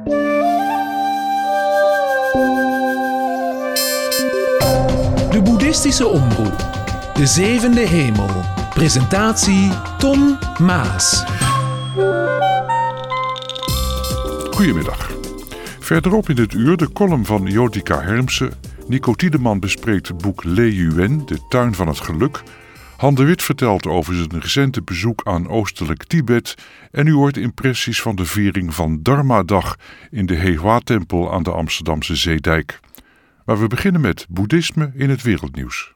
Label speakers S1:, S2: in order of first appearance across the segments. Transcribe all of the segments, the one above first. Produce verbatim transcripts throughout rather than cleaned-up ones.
S1: De Boeddhistische Omroep. De Zevende Hemel. Presentatie Tom Maas.
S2: Goedemiddag. Verderop in dit uur de column van Jodika Hermsen. Nico Tiedeman bespreekt het boek Lei Yuen, De Tuin van het Geluk. Han de Wit vertelt over zijn recente bezoek aan oostelijk Tibet. En u hoort impressies van de viering van Dharma-dag in de He-Hua-tempel aan de Amsterdamse Zeedijk. Maar we beginnen met boeddhisme in het wereldnieuws.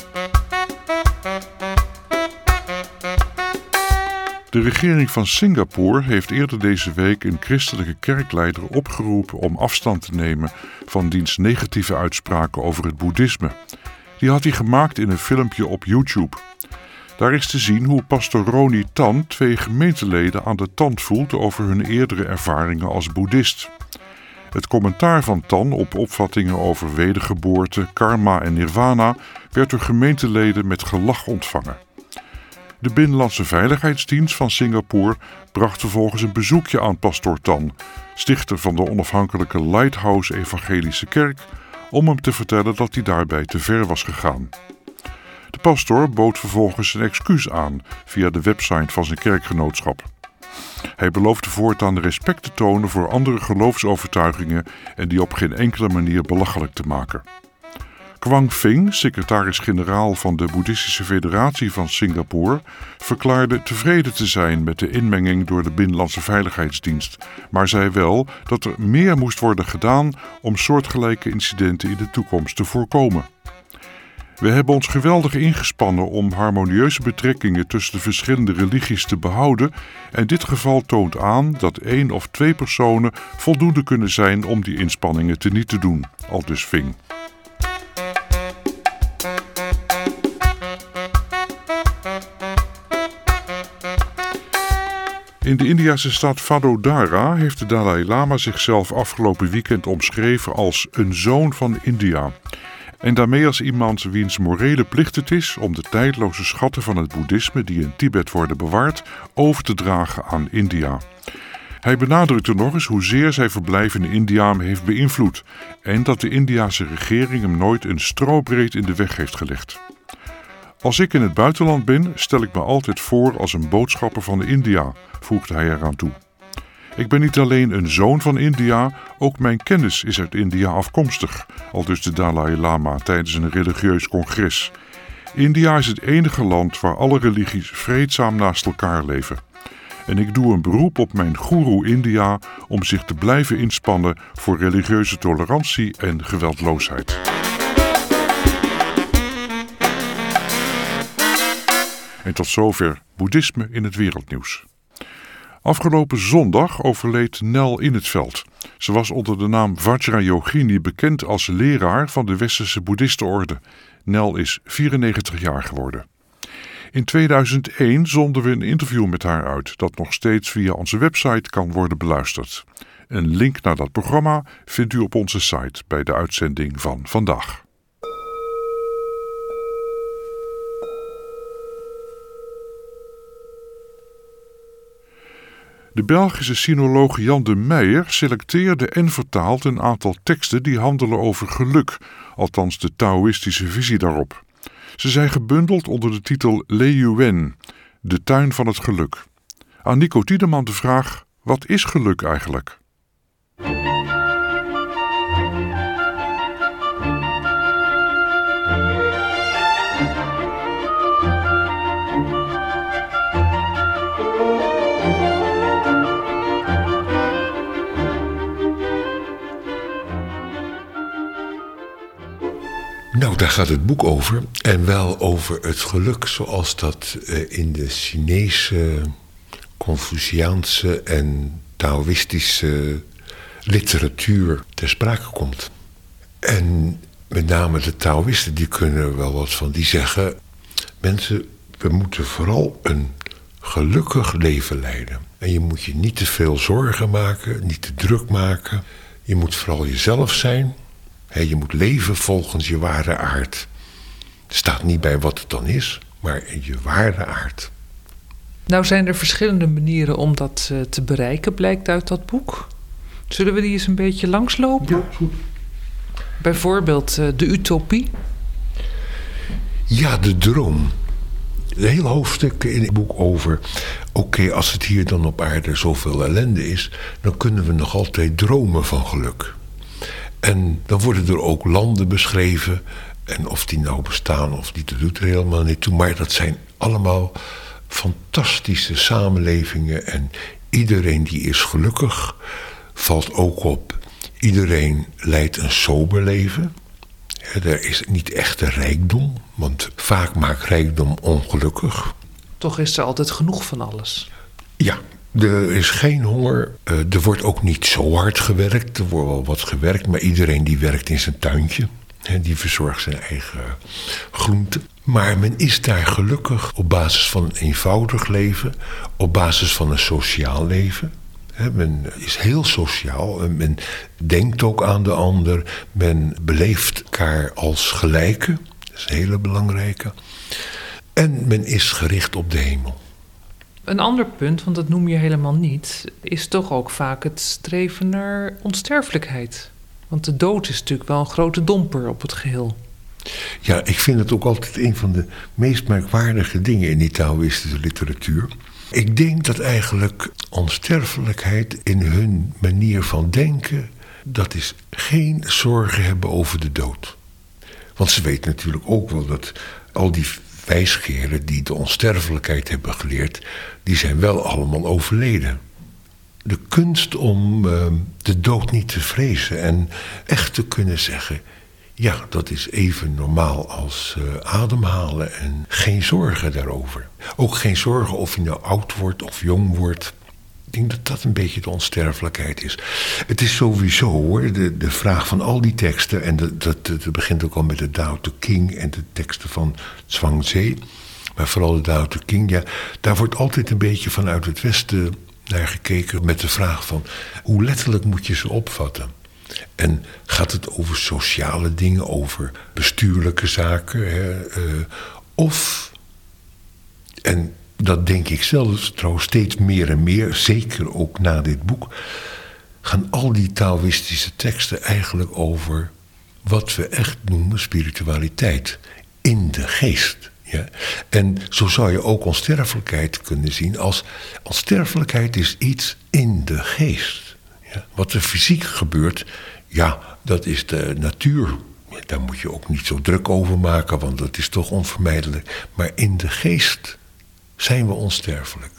S2: De regering van Singapore heeft eerder deze week een christelijke kerkleider opgeroepen om afstand te nemen van diens negatieve uitspraken over het boeddhisme. Die had hij gemaakt in een filmpje op YouTube. Daar is te zien hoe pastor Ronnie Tan twee gemeenteleden aan de tand voelt over hun eerdere ervaringen als boeddhist. Het commentaar van Tan op opvattingen over wedergeboorte, karma en nirvana werd door gemeenteleden met gelach ontvangen. De Binnenlandse Veiligheidsdienst van Singapore bracht vervolgens een bezoekje aan pastoor Tan, stichter van de onafhankelijke Lighthouse Evangelische Kerk, om hem te vertellen dat hij daarbij te ver was gegaan. De pastoor bood vervolgens een excuus aan via de website van zijn kerkgenootschap. Hij beloofde voortaan respect te tonen voor andere geloofsovertuigingen en die op geen enkele manier belachelijk te maken. Kwang Fing, secretaris-generaal van de Boeddhistische Federatie van Singapore, verklaarde tevreden te zijn met de inmenging door de Binnenlandse Veiligheidsdienst, maar zei wel dat er meer moest worden gedaan om soortgelijke incidenten in de toekomst te voorkomen. We hebben ons geweldig ingespannen om harmonieuze betrekkingen tussen de verschillende religies te behouden en dit geval toont aan dat één of twee personen voldoende kunnen zijn om die inspanningen teniet te doen, aldus Fing. In de Indiase stad Vadodara heeft de Dalai Lama zichzelf afgelopen weekend omschreven als een zoon van India. En daarmee als iemand wiens morele plicht het is om de tijdloze schatten van het boeddhisme die in Tibet worden bewaard, over te dragen aan India. Hij benadrukte nog eens hoezeer zijn verblijf in India hem heeft beïnvloed en dat de Indiase regering hem nooit een strobreed in de weg heeft gelegd. Als ik in het buitenland ben, stel ik me altijd voor als een boodschapper van India, voegde hij eraan toe. Ik ben niet alleen een zoon van India, ook mijn kennis is uit India afkomstig, aldus de Dalai Lama tijdens een religieus congres. India is het enige land waar alle religies vreedzaam naast elkaar leven. En ik doe een beroep op mijn goeroe India om zich te blijven inspannen voor religieuze tolerantie en geweldloosheid. En tot zover boeddhisme in het wereldnieuws. Afgelopen zondag overleed Nel In 't Veld. Ze was onder de naam Vajrayogini bekend als leraar van de Westerse Boeddhistenorde. Nel is vierennegentig jaar geworden. In tweeduizend één zonden we een interview met haar uit, dat nog steeds via onze website kan worden beluisterd. Een link naar dat programma vindt u op onze site bij de uitzending van vandaag. De Belgische sinoloog Jan de Meijer selecteerde en vertaalt een aantal teksten die handelen over geluk, althans de Taoïstische visie daarop. Ze zijn gebundeld onder de titel Lei Yuen, De Tuin van het Geluk. Aan Nico Tiedeman de vraag, wat is geluk eigenlijk?
S3: Nou, daar gaat het boek over. En wel over het geluk zoals dat in de Chinese, Confuciaanse en Taoïstische literatuur ter sprake komt. En met name de Taoïsten, die kunnen wel wat van. Die zeggen, mensen, we moeten vooral een gelukkig leven leiden. En je moet je niet te veel zorgen maken, niet te druk maken. Je moet vooral jezelf zijn. He, je moet leven volgens je ware aard. Het staat niet bij wat het dan is, maar in je ware aard.
S4: Nou zijn er verschillende manieren om dat uh, te bereiken, blijkt uit dat boek. Zullen we die eens een beetje langslopen?
S3: Ja, goed.
S4: Bijvoorbeeld uh, de utopie.
S3: Ja, de droom. Een heel hoofdstuk in het boek over... oké, okay, als het hier dan op aarde zoveel ellende is... dan kunnen we nog altijd dromen van geluk. En dan worden er ook landen beschreven... en of die nou bestaan of niet, dat doet er helemaal niet toe... maar dat zijn allemaal fantastische samenlevingen... en iedereen die is gelukkig, valt ook op. Iedereen leidt een sober leven... Er is niet echt een rijkdom, want vaak maakt rijkdom ongelukkig.
S4: Toch is er altijd genoeg van alles.
S3: Ja, er is geen honger. Er wordt ook niet zo hard gewerkt. Er wordt wel wat gewerkt, maar iedereen die werkt in zijn tuintje. Die verzorgt zijn eigen groenten. Maar men is daar gelukkig op basis van een eenvoudig leven, op basis van een sociaal leven. He, men is heel sociaal, men denkt ook aan de ander, men beleeft elkaar als gelijken, dat is een hele belangrijke. En men is gericht op de hemel.
S4: Een ander punt, want dat noem je helemaal niet, is toch ook vaak het streven naar onsterfelijkheid. Want de dood is natuurlijk wel een grote domper op het geheel.
S3: Ja, ik vind het ook altijd een van de meest merkwaardige dingen in die Taoïstische literatuur. Ik denk dat eigenlijk onsterfelijkheid in hun manier van denken... dat is geen zorgen hebben over de dood. Want ze weten natuurlijk ook wel dat al die wijsgeren... die de onsterfelijkheid hebben geleerd... die zijn wel allemaal overleden. De kunst om uh, de dood niet te vrezen en echt te kunnen zeggen... ja, dat is even normaal als uh, ademhalen en geen zorgen daarover. Ook geen zorgen of je nou oud wordt of jong wordt. Ik denk dat dat een beetje de onsterfelijkheid is. Het is sowieso hoor, de, de vraag van al die teksten... en dat, dat, dat begint ook al met de Tao Te Ching en de teksten van Zhuangzi... maar vooral de Tao Te Ching, ja, daar wordt altijd een beetje vanuit het Westen naar gekeken... met de vraag van hoe letterlijk moet je ze opvatten... En gaat het over sociale dingen, over bestuurlijke zaken? Hè, uh, of, en dat denk ik zelfs trouwens steeds meer en meer, zeker ook na dit boek... gaan al die Taoïstische teksten eigenlijk over wat we echt noemen spiritualiteit. In de geest. Ja? En zo zou je ook onsterfelijkheid kunnen zien als... onsterfelijkheid is iets in de geest. Ja, wat er fysiek gebeurt, ja, dat is de natuur. Daar moet je ook niet zo druk over maken, want dat is toch onvermijdelijk. Maar in de geest zijn we onsterfelijk.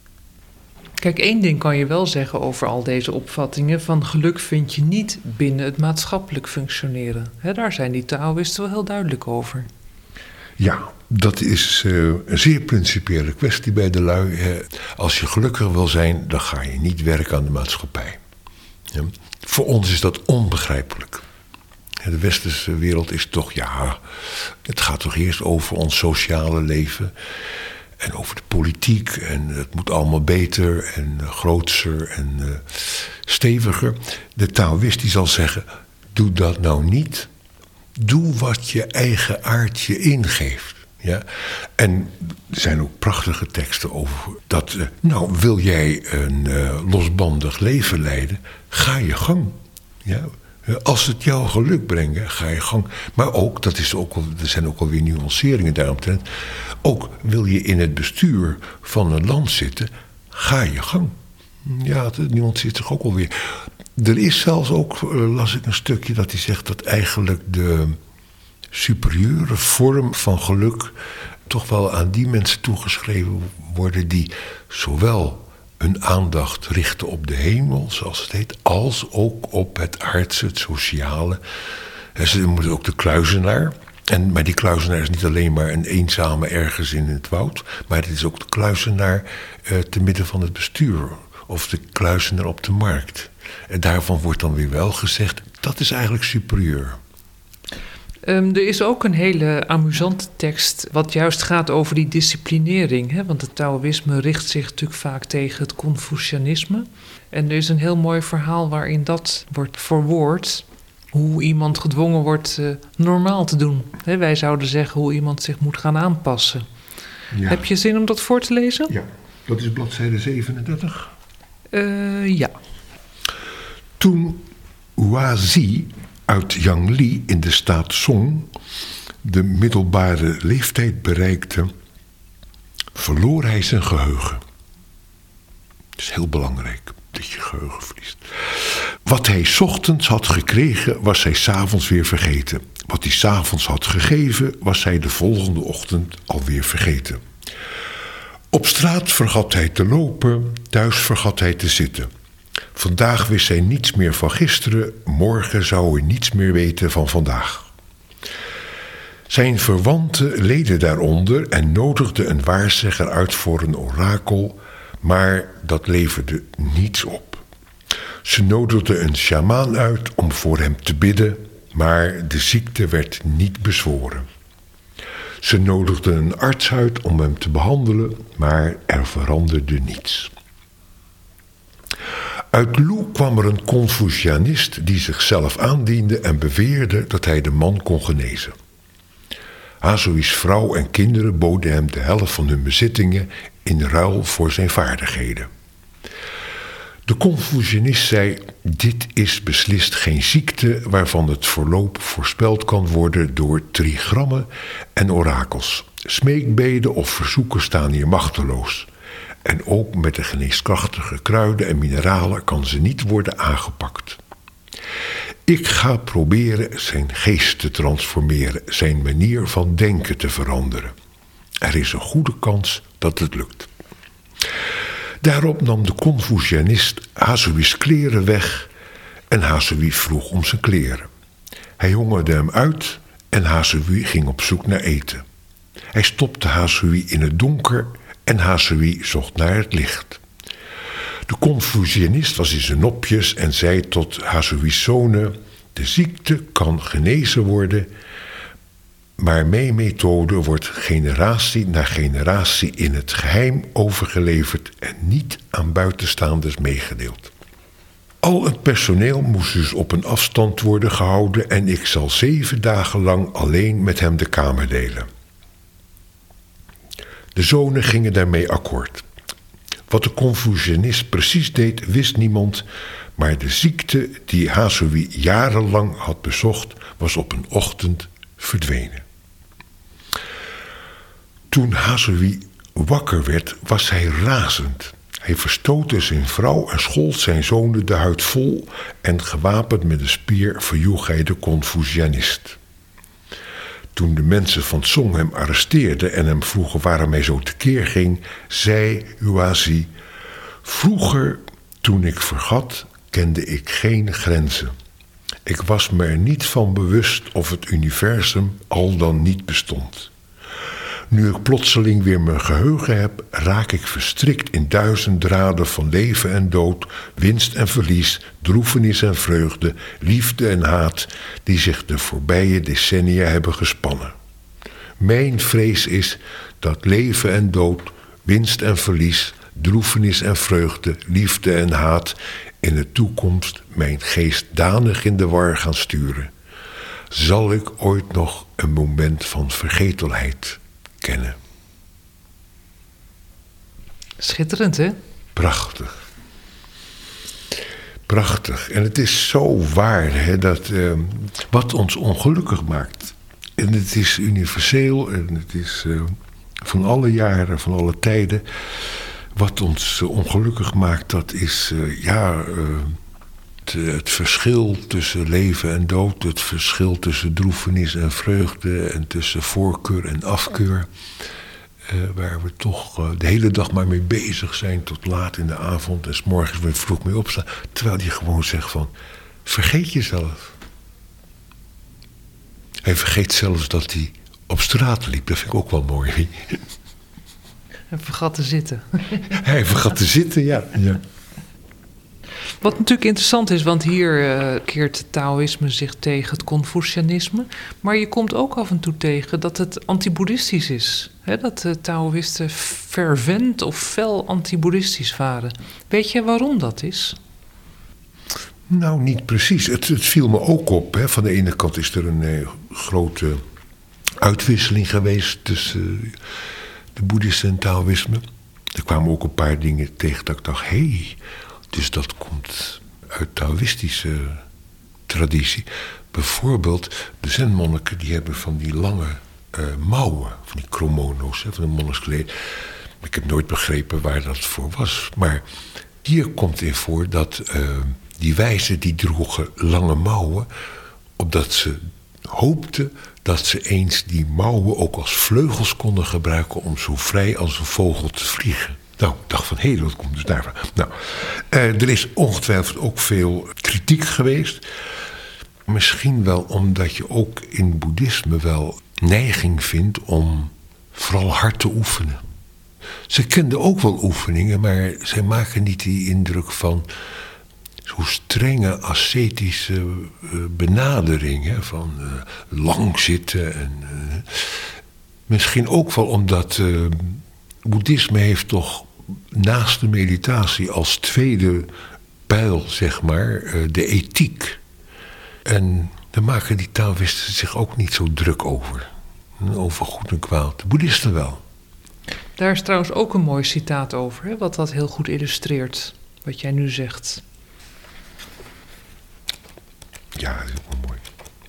S4: Kijk, één ding kan je wel zeggen over al deze opvattingen... van geluk vind je niet binnen het maatschappelijk functioneren. He, daar zijn die Taoïsten wel heel duidelijk over.
S3: Ja, dat is uh, een zeer principiële kwestie bij de lui. Hè. Als je gelukkig wil zijn, dan ga je niet werken aan de maatschappij. Ja, voor ons is dat onbegrijpelijk. De westerse wereld is toch, ja... het gaat toch eerst over ons sociale leven... en over de politiek... en het moet allemaal beter en uh, grootser en uh, steviger. De Taoïst die zal zeggen... doe dat nou niet. Doe wat je eigen aard je ingeeft. Ja? En er zijn ook prachtige teksten over dat... Uh, nou, wil jij een uh, losbandig leven leiden, ga je gang. Ja? Als het jou geluk brengt, ga je gang. Maar ook, dat is ook, er zijn ook alweer nuanceringen daaromtrent... ook wil je in het bestuur van een land zitten, ga je gang. Ja, het nuanceert zich ook alweer. Er is zelfs ook, uh, las ik een stukje, dat hij zegt dat eigenlijk de... superieure vorm van geluk toch wel aan die mensen toegeschreven worden... die zowel hun aandacht richten op de hemel, zoals het heet... als ook op het aardse, het sociale. En ze moeten ook de kluizenaar. En, maar die kluizenaar is niet alleen maar een eenzame ergens in het woud... maar het is ook de kluizenaar uh, te midden van het bestuur... of de kluizenaar op de markt. En daarvan wordt dan weer wel gezegd, dat is eigenlijk superieur...
S4: Um, er is ook een hele amusante tekst... wat juist gaat over die disciplinering. Hè? Want het Taoïsme richt zich natuurlijk vaak tegen het Confucianisme. En er is een heel mooi verhaal waarin dat wordt verwoord... hoe iemand gedwongen wordt uh, normaal te doen. Hè? Wij zouden zeggen hoe iemand zich moet gaan aanpassen. Ja. Heb je zin om dat voor te lezen?
S3: Ja, dat is bladzijde zevenendertig.
S4: Uh, ja.
S3: Toen Huazi uit Jiangli in de staat Song de middelbare leeftijd bereikte, verloor hij zijn geheugen. Het is heel belangrijk dat je geheugen verliest. Wat hij 's ochtends had gekregen, was hij 's avonds weer vergeten. Wat hij 's avonds had gegeven, was hij de volgende ochtend alweer vergeten. Op straat vergat hij te lopen, thuis vergat hij te zitten. Vandaag wist hij niets meer van gisteren, morgen zou hij niets meer weten van vandaag. Zijn verwanten leden daaronder en nodigden een waarzegger uit voor een orakel, maar dat leverde niets op. Ze nodigden een sjamaan uit om voor hem te bidden, maar de ziekte werd niet bezworen. Ze nodigden een arts uit om hem te behandelen, maar er veranderde niets. Uit Lu kwam er een Confucianist die zichzelf aandiende en beweerde dat hij de man kon genezen. Hazui's vrouw en kinderen boden hem de helft van hun bezittingen in ruil voor zijn vaardigheden. De Confucianist zei: dit is beslist geen ziekte waarvan het verloop voorspeld kan worden door trigrammen en orakels. Smeekbeden of verzoeken staan hier machteloos. En ook met de geneeskrachtige kruiden en mineralen kan ze niet worden aangepakt. Ik ga proberen zijn geest te transformeren, zijn manier van denken te veranderen. Er is een goede kans dat het lukt. Daarop nam de Confucianist Hazui's kleren weg en Hazui vroeg om zijn kleren. Hij hongerde hem uit en Hazui ging op zoek naar eten. Hij stopte Hazui in het donker en Hazui zocht naar het licht. De Confucianist was in zijn nopjes en zei tot Hazui's zonen: de ziekte kan genezen worden, maar mijn methode wordt generatie na generatie in het geheim overgeleverd en niet aan buitenstaanders meegedeeld. Al het personeel moest dus op een afstand worden gehouden en ik zal zeven dagen lang alleen met hem de kamer delen. De zonen gingen daarmee akkoord. Wat de Confucianist precies deed, wist niemand, maar de ziekte die Hazui jarenlang had bezocht, was op een ochtend verdwenen. Toen Hazui wakker werd, was hij razend. Hij verstootte zijn vrouw en schold zijn zonen de huid vol en gewapend met een speer verjoeg hij de Confucianist. Toen de mensen van Song hem arresteerden en hem vroegen waarom hij zo tekeer ging, zei Huazi: vroeger, toen ik vergat, kende ik geen grenzen. Ik was me er niet van bewust of het universum al dan niet bestond. Nu ik plotseling weer mijn geheugen heb, raak ik verstrikt in duizend draden van leven en dood, winst en verlies, droefenis en vreugde, liefde en haat, die zich de voorbije decennia hebben gespannen. Mijn vrees is dat leven en dood, winst en verlies, droefenis en vreugde, liefde en haat in de toekomst mijn geest danig in de war gaan sturen. Zal ik ooit nog een moment van vergetelheid kennen?
S4: Schitterend, hè?
S3: Prachtig. Prachtig. En het is zo waar, hè, dat uh, wat ons ongelukkig maakt. En het is universeel en het is uh, van alle jaren, van alle tijden. Wat ons uh, ongelukkig maakt, dat is uh, ja, uh, het, het verschil tussen leven en dood. Het verschil tussen droefenis en vreugde en tussen voorkeur en afkeur. Uh, waar we toch uh, de hele dag maar mee bezig zijn tot laat in de avond en 's morgens weer vroeg mee opstaan. Terwijl hij gewoon zegt van, vergeet jezelf. Hij vergeet zelfs dat hij op straat liep. Dat vind ik ook wel mooi.
S4: Hij vergat te zitten.
S3: Hij vergat te zitten, ja. ja.
S4: Wat natuurlijk interessant is, want hier uh, keert het Taoïsme zich tegen het Confucianisme. Maar je komt ook af en toe tegen dat het anti-boeddhistisch is. He, dat de Taoïsten fervent of fel anti-boeddhistisch waren. Weet je waarom dat is?
S3: Nou, niet precies. Het, het viel me ook op. Hè. Van de ene kant is er een eh, grote uitwisseling geweest tussen uh, de boeddhisten en Taoïsme. Er kwamen ook een paar dingen tegen dat ik dacht, hé, hey, dus dat komt uit Taoïstische traditie. Bijvoorbeeld de zenmonniken die hebben van die lange uh, mouwen, van die chromono's, hè, van de monnikskleed. Ik heb nooit begrepen waar dat voor was. Maar hier komt in voor dat uh, die wijzen die droegen lange mouwen, opdat ze hoopten dat ze eens die mouwen ook als vleugels konden gebruiken om zo vrij als een vogel te vliegen. Nou, ik dacht van, hé, hey, dat komt dus daarvan. Nou, uh, er is ongetwijfeld ook veel kritiek geweest. Misschien wel omdat je ook in boeddhisme wel neiging vindt om vooral hard te oefenen. Ze kenden ook wel oefeningen, maar zij maken niet die indruk van zo'n strenge ascetische benadering. Hè, van uh, lang zitten. En, uh, misschien ook wel omdat uh, boeddhisme heeft toch naast de meditatie als tweede pijl, zeg maar, uh, de ethiek. En daar maken die Taoïsten zich ook niet zo druk over. Over goed en kwaad. De boeddhisten wel.
S4: Daar is trouwens ook een mooi citaat over, hè, wat dat heel goed illustreert, wat jij nu zegt.
S3: Ja, dat is ook wel mooi.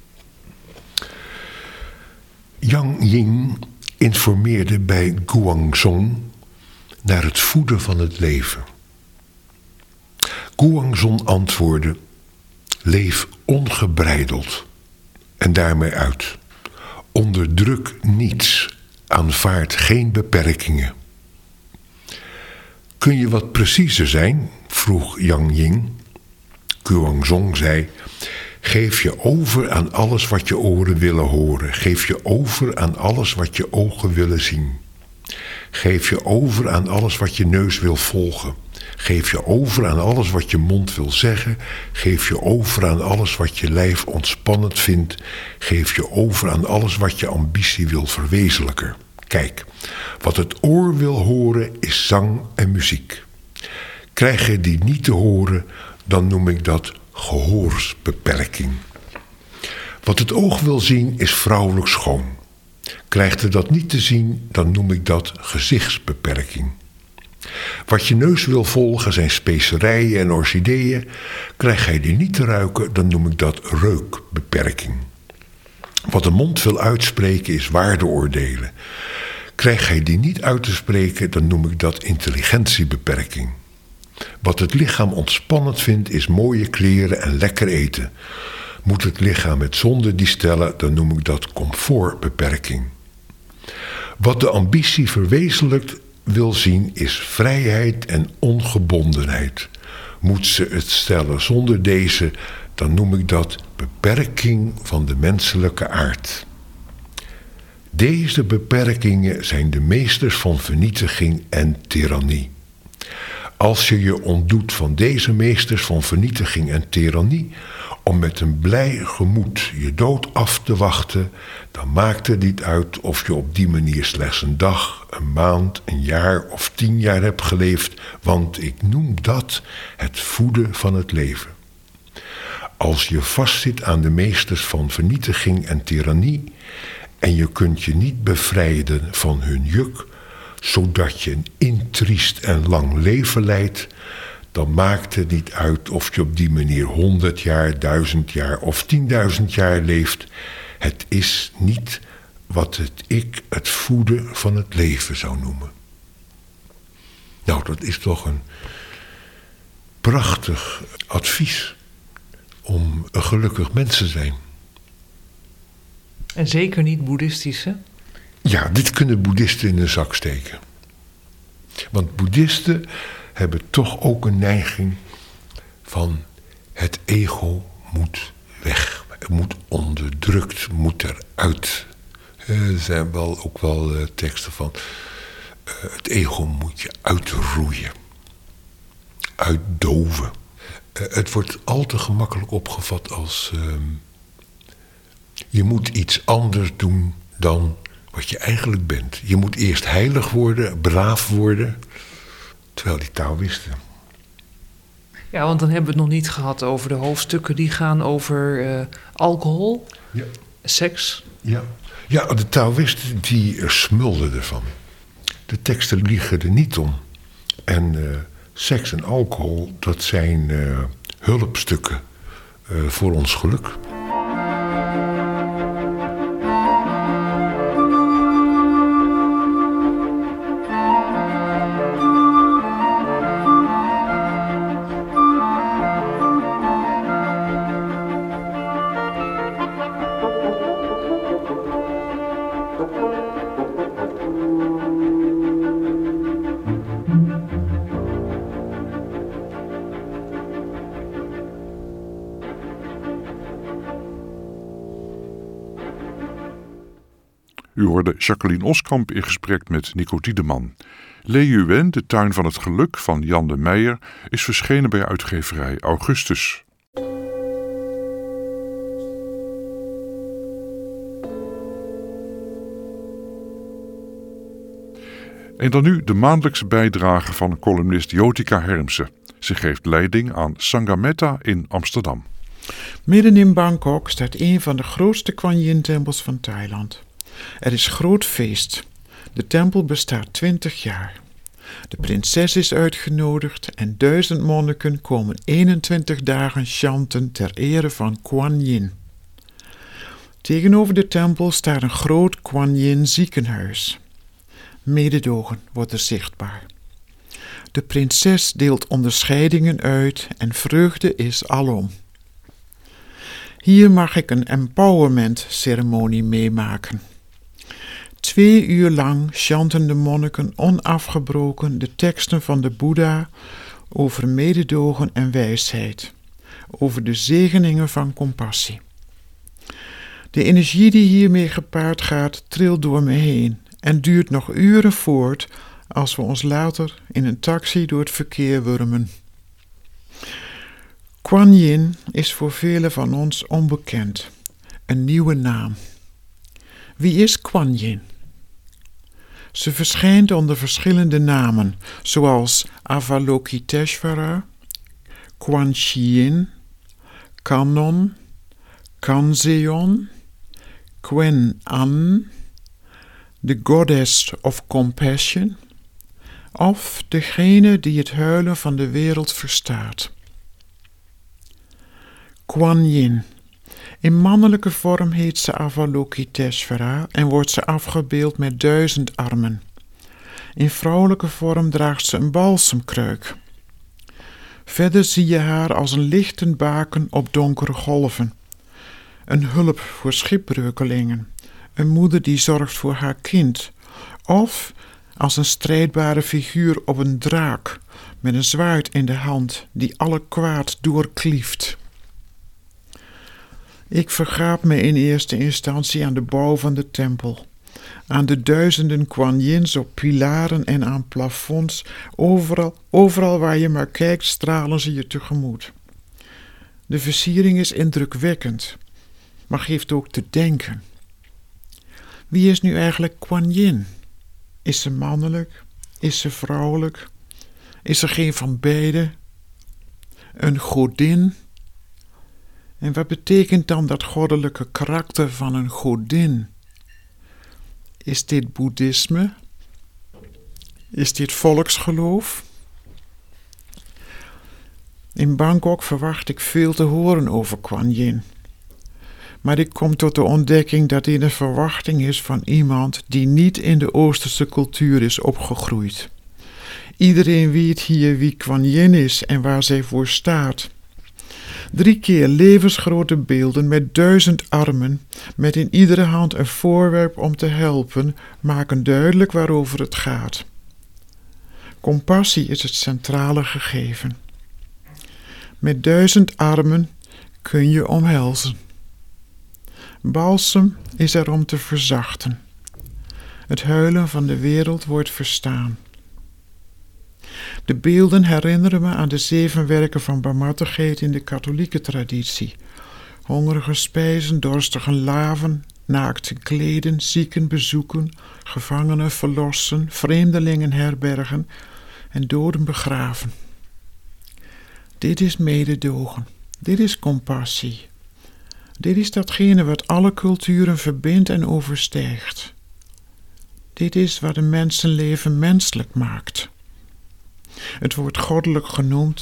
S3: Yang Ying informeerde bij Guangzong naar het voeden van het leven. Guangzong antwoordde: leef ongebreideld en daarmee uit. Onderdruk niets, aanvaard geen beperkingen. Kun je wat preciezer zijn? Vroeg Yang Ying. Guangzong zei: geef je over aan alles wat je oren willen horen. Geef je over aan alles wat je ogen willen zien. Geef je over aan alles wat je neus wil volgen. Geef je over aan alles wat je mond wil zeggen. Geef je over aan alles wat je lijf ontspannend vindt. Geef je over aan alles wat je ambitie wil verwezenlijken. Kijk, wat het oor wil horen is zang en muziek. Krijg je die niet te horen, dan noem ik dat gehoorsbeperking. Wat het oog wil zien is vrouwelijk schoon. Krijgt je dat niet te zien, dan noem ik dat gezichtsbeperking. Wat je neus wil volgen zijn specerijen en orchideeën. Krijg jij die niet te ruiken, dan noem ik dat reukbeperking. Wat de mond wil uitspreken is waardeoordelen. Krijg jij die niet uit te spreken, dan noem ik dat intelligentiebeperking. Wat het lichaam ontspannend vindt is mooie kleren en lekker eten. Moet het lichaam het zonde die stellen, dan noem ik dat comfortbeperking. Wat de ambitie verwezenlijkt wil zien is vrijheid en ongebondenheid. Moet ze het stellen zonder deze, dan noem ik dat beperking van de menselijke aard. Deze beperkingen zijn de meesters van vernietiging en tirannie. Als je je ontdoet van deze meesters van vernietiging en tirannie, om met een blij gemoed je dood af te wachten, dan maakt het niet uit of je op die manier slechts een dag, een maand, een jaar of tien jaar hebt geleefd, want ik noem dat het voeden van het leven. Als je vastzit aan de meesters van vernietiging en tirannie en je kunt je niet bevrijden van hun juk, zodat je een intriest en lang leven leidt, dan maakt het niet uit of je op die manier honderd jaar, duizend jaar of tienduizend jaar leeft. Het is niet wat het ik het voeden van het leven zou noemen. Nou, dat is toch een prachtig advies om een gelukkig mens te zijn.
S4: En zeker niet boeddhistisch, hè?
S3: Ja, dit kunnen boeddhisten in de zak steken. Want boeddhisten hebben toch ook een neiging van het ego moet weg. Het moet onderdrukt, moet eruit. Er zijn wel ook wel uh, teksten van uh, het ego moet je uitroeien. Uitdoven. Uh, het wordt al te gemakkelijk opgevat als uh, je moet iets anders doen dan wat je eigenlijk bent. Je moet eerst heilig worden, braaf worden. Terwijl die Taoïsten.
S4: Ja, want dan hebben we het nog niet gehad over de hoofdstukken die gaan over uh, alcohol,
S3: ja.
S4: seks.
S3: Ja. ja, de Taoïsten die smulden ervan. De teksten liegen er niet om. En uh, seks en alcohol, dat zijn uh, hulpstukken uh, voor ons geluk.
S2: U hoorde Jacqueline Oskamp in gesprek met Nico Tiedeman. Leeuwen, de tuin van het geluk van Jan de Meijer, is verschenen bij uitgeverij Augustus. En dan nu de maandelijkse bijdrage van columnist Jotica Hermsen. Ze geeft leiding aan Sangametta in Amsterdam.
S5: Midden in Bangkok staat een van de grootste Kuan Yin-tempels van Thailand. Er is groot feest. De tempel bestaat twintig jaar. De prinses is uitgenodigd en duizend monniken komen eenentwintig dagen chanten ter ere van Kuan Yin. Tegenover de tempel staat een groot Kuan Yin ziekenhuis. Mededogen wordt er zichtbaar. De prinses deelt onderscheidingen uit en vreugde is alom. Hier mag ik een empowerment-ceremonie meemaken. Twee uur lang chanten de monniken onafgebroken de teksten van de Boeddha over mededogen en wijsheid, over de zegeningen van compassie. De energie die hiermee gepaard gaat trilt door me heen en duurt nog uren voort als we ons later in een taxi door het verkeer wurmen. Kuan Yin is voor velen van ons onbekend, een nieuwe naam. Wie is Kuan Yin? Ze verschijnt onder verschillende namen, zoals Avalokiteshvara, Kuan Shi Yin, Kannon, Kanzeon, Kwen An, the Goddess of Compassion, of degene die het huilen van de wereld verstaat. Kuan Yin. In mannelijke vorm heet ze Avalokiteshvara en wordt ze afgebeeld met duizend armen. In vrouwelijke vorm draagt ze een balsemkruik. Verder zie je haar als een lichtend baken op donkere golven. Een hulp voor schipbreukelingen. Een moeder die zorgt voor haar kind. Of als een strijdbare figuur op een draak met een zwaard in de hand die alle kwaad doorklieft. Ik vergaap me in eerste instantie aan de bouw van de tempel, aan de duizenden Kuan Yins op pilaren en aan plafonds. Overal, overal waar je maar kijkt stralen ze je tegemoet. De versiering is indrukwekkend, maar geeft ook te denken. Wie is nu eigenlijk Kuan Yin? Is ze mannelijk? Is ze vrouwelijk? Is er geen van beide? Een godin? En wat betekent dan dat goddelijke karakter van een godin? Is dit boeddhisme? Is dit volksgeloof? In Bangkok verwacht ik veel te horen over Kuan Yin. Maar ik kom tot de ontdekking dat dit een verwachting is van iemand die niet in de Oosterse cultuur is opgegroeid. Iedereen weet hier wie Kuan Yin is en waar zij voor staat. Drie keer levensgrote beelden met duizend armen, met in iedere hand een voorwerp om te helpen, maken duidelijk waarover het gaat. Compassie is het centrale gegeven. Met duizend armen kun je omhelzen. Balsem is er om te verzachten. Het huilen van de wereld wordt verstaan. De beelden herinneren me aan de zeven werken van barmhartigheid in de katholieke traditie. Hongerige spijzen, dorstigen laven, naakten kleden, zieken bezoeken, gevangenen verlossen, vreemdelingen herbergen en doden begraven. Dit is mededogen, dit is compassie. Dit is datgene wat alle culturen verbindt en overstijgt. Dit is wat een mensenleven menselijk maakt. Het wordt goddelijk genoemd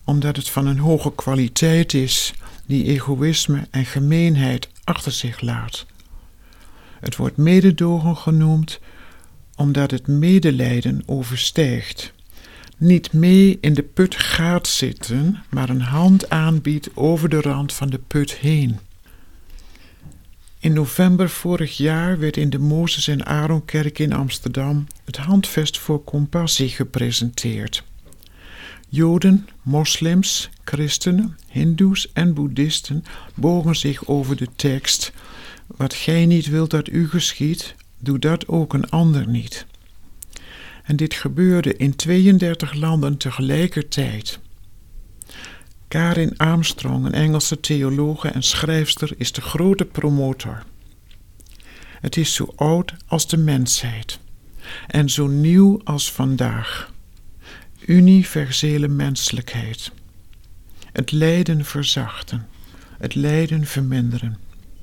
S5: omdat het van een hoge kwaliteit is die egoïsme en gemeenheid achter zich laat. Het wordt mededogen genoemd omdat het medelijden overstijgt. Niet mee in de put gaat zitten, maar een hand aanbiedt over de rand van de put heen. In november vorig jaar werd in de Mozes en Aaronkerk in Amsterdam het handvest voor compassie gepresenteerd. Joden, moslims, christenen, hindoes en boeddhisten bogen zich over de tekst: wat gij niet wilt dat u geschiedt, doe dat ook een ander niet. En dit gebeurde in tweeëndertig landen tegelijkertijd. Karin Armstrong, een Engelse theologe en schrijfster, is de grote promotor. Het is zo oud als de mensheid en zo nieuw als vandaag. Universele menselijkheid. Het lijden verzachten, het lijden verminderen.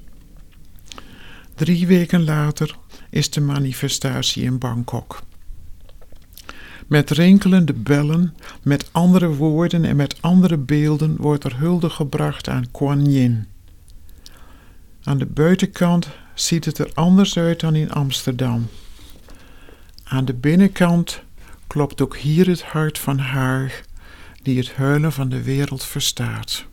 S5: Drie weken later is de manifestatie in Bangkok. Met rinkelende bellen, met andere woorden en met andere beelden wordt er hulde gebracht aan Kuan Yin. Aan de buitenkant ziet het er anders uit dan in Amsterdam. Aan de binnenkant klopt ook hier het hart van haar die het huilen van de wereld verstaat.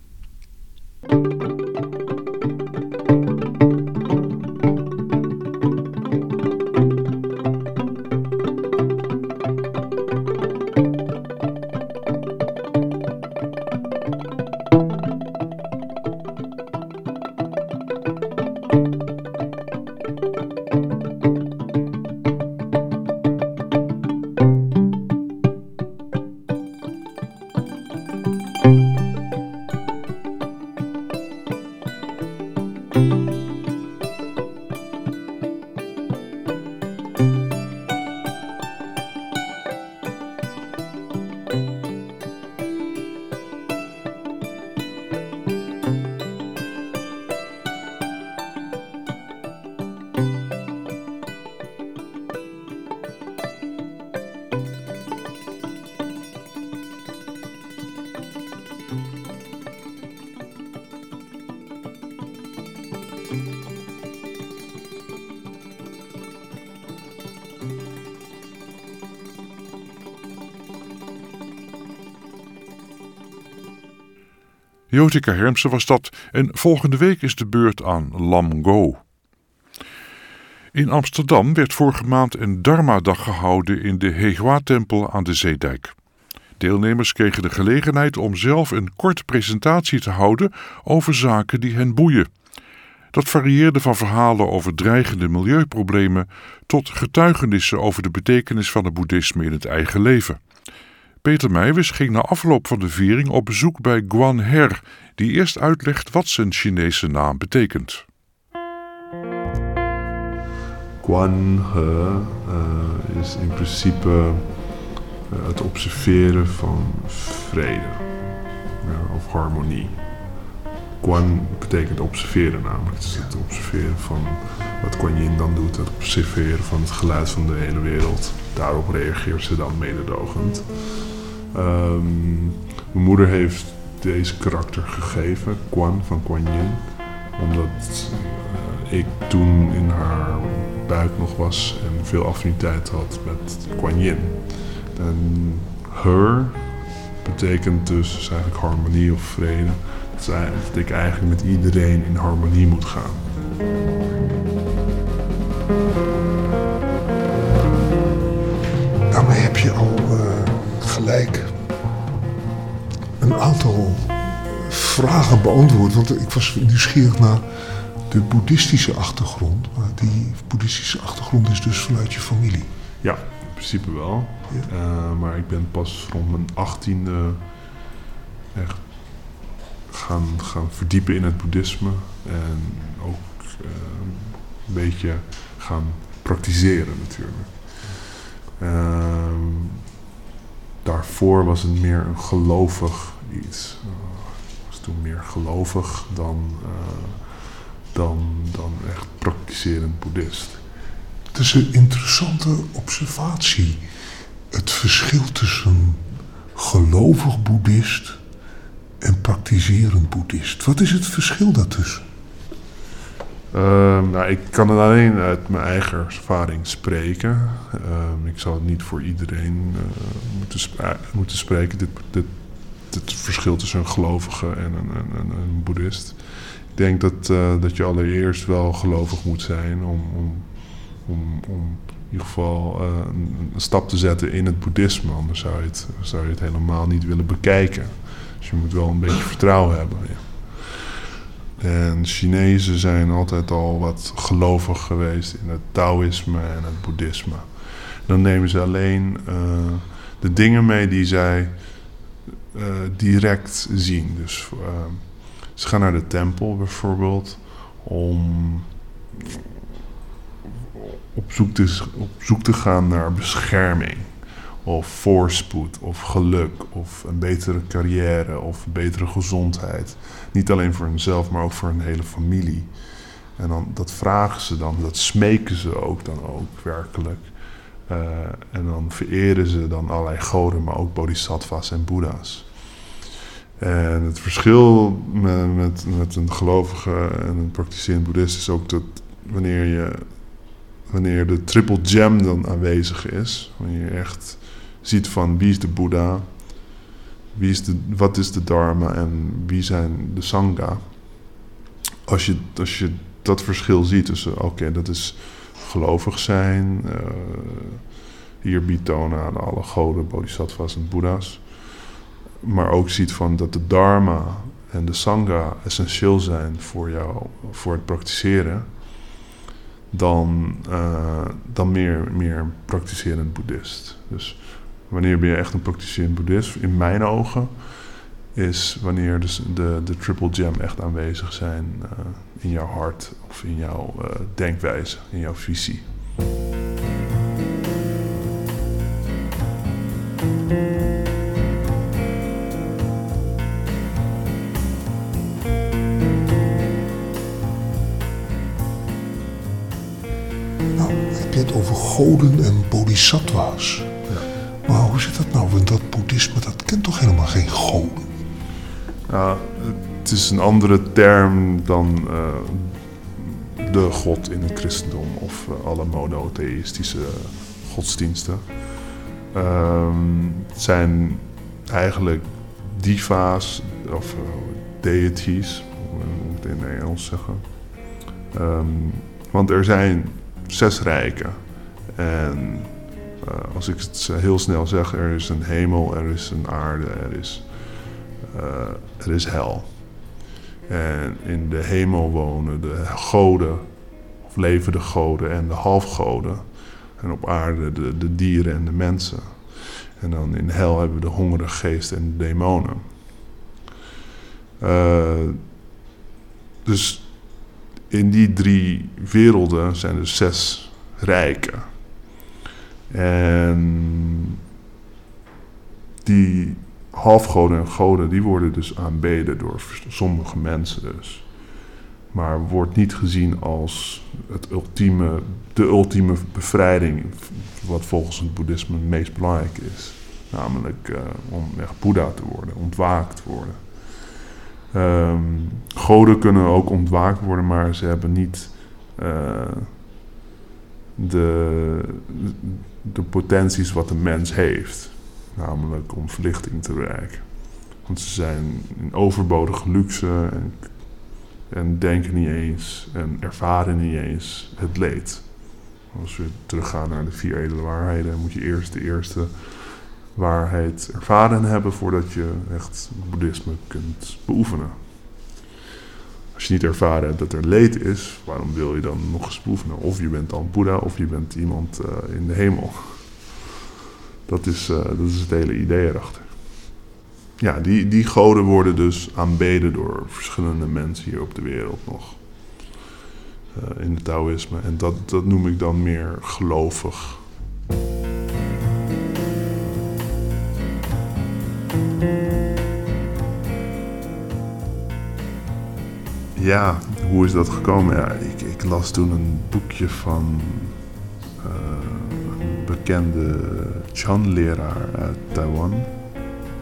S2: Jotica Hermsen was dat en volgende week is de beurt aan Lam Go. In Amsterdam werd vorige maand een Dharma-dag gehouden in de Hegwa-tempel aan de Zeedijk. Deelnemers kregen de gelegenheid om zelf een korte presentatie te houden over zaken die hen boeien. Dat varieerde van verhalen over dreigende milieuproblemen tot getuigenissen over de betekenis van het boeddhisme in het eigen leven. Peter Meijwes ging na afloop van de viering op bezoek bij Guan Her, die eerst uitlegt wat zijn Chinese naam betekent.
S6: Guan He uh, is in principe uh, het observeren van vrede uh, of harmonie. Guan betekent observeren namelijk. Het is het observeren van wat Kuan Yin dan doet, het observeren van het geluid van de hele wereld. Daarop reageert ze dan mededogend. Um, mijn moeder heeft deze karakter gegeven, Guan van Kuan Yin, omdat uh, ik toen in haar buik nog was en veel affiniteit had met Kuan Yin. En her betekent dus, dus eigenlijk harmonie of vrede. Dat ik eigenlijk met iedereen in harmonie moet gaan.
S3: Daarmee heb je al uh, gelijk een aantal vragen beantwoord. Want ik was nieuwsgierig naar de boeddhistische achtergrond. Maar die boeddhistische achtergrond is dus vanuit je familie.
S6: Ja, in principe wel. Ja. Uh, maar ik ben pas rond mijn achttiende echt gaan, gaan verdiepen in het boeddhisme. En ook uh, een beetje gaan praktiseren natuurlijk. Uh, daarvoor was het meer een gelovig iets. Uh, ik was toen meer gelovig dan, uh, dan, dan echt praktiserend boeddhist.
S3: Het is een interessante observatie. Het verschil tussen gelovig boeddhist en praktiserend boeddhist. Wat is het verschil daartussen?
S6: Uh, nou, ik kan het alleen uit mijn eigen ervaring spreken. Uh, ik zal het niet voor iedereen uh, moeten, spra- moeten spreken. Dit, dit, dit verschil tussen een gelovige en een, een, een boeddhist. Ik denk dat, uh, dat je allereerst wel gelovig moet zijn om, om, om, om in ieder geval uh, een, een stap te zetten in het boeddhisme. Anders zou je het, zou je het helemaal niet willen bekijken. Dus je moet wel een beetje vertrouwen hebben. Ja. En Chinezen zijn altijd al wat gelovig geweest in het Taoïsme en het boeddhisme. Dan nemen ze alleen uh, de dingen mee die zij uh, direct zien. Dus uh, ze gaan naar de tempel bijvoorbeeld om op zoek te, op zoek te gaan naar bescherming. Of voorspoed, of geluk, of een betere carrière, of betere gezondheid. Niet alleen voor hunzelf, maar ook voor hun hele familie. En dan, dat vragen ze dan, dat smeken ze ook dan ook werkelijk. Uh, en dan vereren ze dan allerlei goden, maar ook bodhisattvas en boeddha's. En het verschil met, met, met een gelovige en een praktiserend boeddhist is ook dat wanneer je, wanneer de triple gem dan aanwezig is, wanneer je echt ziet van wie is de Boeddha, wie is de, wat is de Dharma en wie zijn de Sangha. Als je, als je dat verschil ziet tussen, oké, okay, dat is gelovig zijn, uh, eerbied tonen aan alle goden, bodhisattvas en boeddha's. Maar ook ziet van dat de Dharma en de Sangha essentieel zijn voor jou, voor het praktiseren. Dan, uh, dan meer, meer een praktiserend boeddhist. Dus wanneer ben je echt een praktiserend boeddhist? In mijn ogen is wanneer de, de, de triple gem echt aanwezig zijn uh, in jouw hart of in jouw uh, denkwijze, in jouw visie.
S3: Over goden en bodhisattva's. Ja. Maar hoe zit dat nou? Want dat boeddhisme, dat kent toch helemaal geen goden?
S6: Ja, het is een andere term dan uh, de god in het christendom of uh, alle monotheïstische godsdiensten. Um, het zijn eigenlijk diva's of uh, deities, hoe moet ik het in Engels zeggen. Um, want er zijn zes rijken. En uh, als ik het heel snel zeg, er is een hemel, er is een aarde, er is, uh, er is hel. En in de hemel wonen de goden, of levende goden en de halfgoden. En op aarde de, de dieren en de mensen. En dan in hel hebben we de hongerige geesten en de demonen. Uh, dus in die drie werelden zijn er zes rijken. En die halfgoden en goden, die worden dus aanbeden door sommige mensen dus. Maar wordt niet gezien als het ultieme, de ultieme bevrijding, wat volgens het boeddhisme het meest belangrijk is. Namelijk uh, om echt Boeddha te worden, ontwaakt te worden. Um, goden kunnen ook ontwaakt worden, maar ze hebben niet uh, de, de potenties wat een mens heeft. Namelijk om verlichting te bereiken. Want ze zijn in overbodige luxe en, en denken niet eens en ervaren niet eens het leed. Als we teruggaan naar de vier edele waarheden, moet je eerst de eerste waarheid ervaren hebben voordat je echt boeddhisme kunt beoefenen. Als je niet ervaren hebt dat er leed is, waarom wil je dan nog eens beoefenen? Of je bent dan Boeddha of je bent iemand uh, in de hemel. Dat is, uh, dat is het hele idee erachter. Ja, die, die goden worden dus aanbeden door verschillende mensen hier op de wereld nog. Uh, in het Taoïsme. En dat, dat noem ik dan meer gelovig. Ja, hoe is dat gekomen? Ja, ik, ik las toen een boekje van uh, een bekende Chan-leraar uit Taiwan.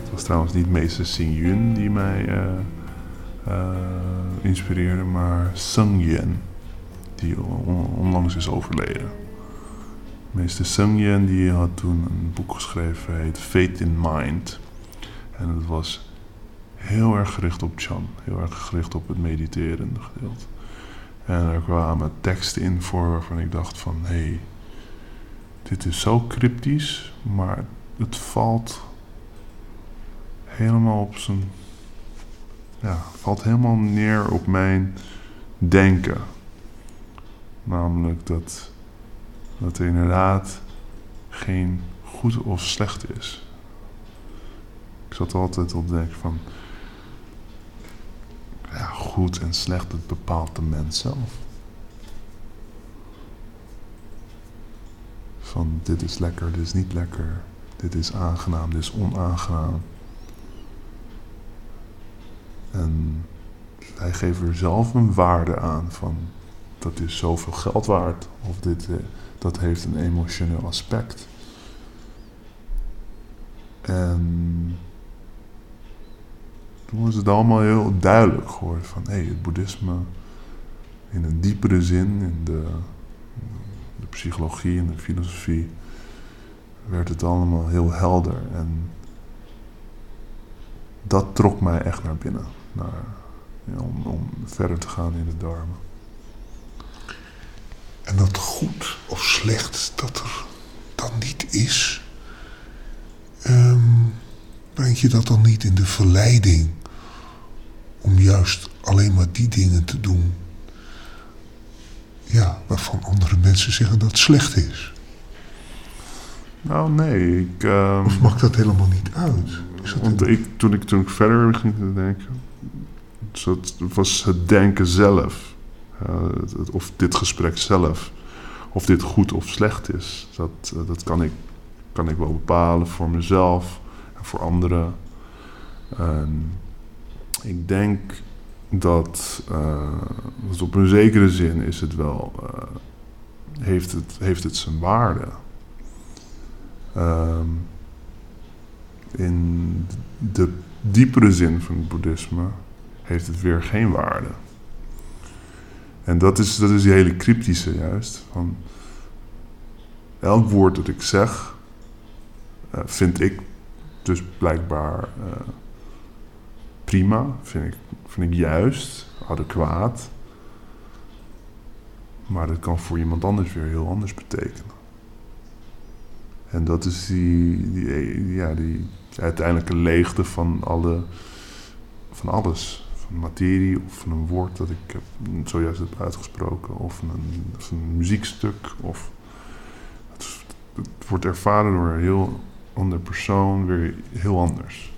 S6: Het was trouwens niet meester Xing Yun die mij uh, uh, inspireerde, maar Sung Yen, die on- onlangs is overleden. Meester Sung Yen die had toen een boek geschreven, heet Fate in Mind. En het was heel erg gericht op Chan, heel erg gericht op het mediterende gedeelte. En er kwamen teksten in voor waarvan ik dacht van, hé, hey, dit is zo cryptisch, maar het valt helemaal op zijn, ja, valt helemaal neer op mijn denken. Namelijk dat, dat er inderdaad geen goed of slecht is. Ik zat altijd op te denken van, ja, goed en slecht, dat bepaalt de mens zelf. Van dit is lekker, dit is niet lekker, dit is aangenaam, dit is onaangenaam. En wij geven er zelf een waarde aan van, dat is zoveel geld waard, of dit, dat heeft een emotioneel aspect. En toen was het allemaal heel duidelijk geworden van, hé, hey, het boeddhisme in een diepere zin, in de, de psychologie en de filosofie, werd het allemaal heel helder. En dat trok mij echt naar binnen, naar, ja, om, om verder te gaan in de dharma.
S3: En dat goed of slecht dat er dan niet is, um, brengt je dat dan niet in de verleiding om juist alleen maar die dingen te doen, ja, waarvan andere mensen zeggen dat het slecht is?
S6: Nou, nee. Ik, um,
S3: of maakt dat helemaal niet uit? Is dat
S6: want
S3: een...
S6: ik, toen, ik, toen ik verder ging te denken, dus het was het denken zelf. Uh, het, het, of dit gesprek zelf, of dit goed of slecht is. Dat, uh, dat kan, ik, kan ik wel bepalen voor mezelf en voor anderen. Um, ik denk dat, uh, dat op een zekere zin is het wel, uh, heeft, het, heeft het zijn waarde. Um, in de diepere zin van het boeddhisme heeft het weer geen waarde. En dat is, dat is die hele cryptische juist. Van elk woord dat ik zeg, uh, vind ik dus blijkbaar uh, prima, vind ik, vind ik juist, adequaat. Maar dat kan voor iemand anders weer heel anders betekenen. En dat is die, die, ja, die uiteindelijke leegte van, alle, van alles. Van materie of van een woord dat ik heb, zojuist heb uitgesproken. Of een, of een muziekstuk. Of het, het wordt ervaren door een heel andere persoon weer heel anders.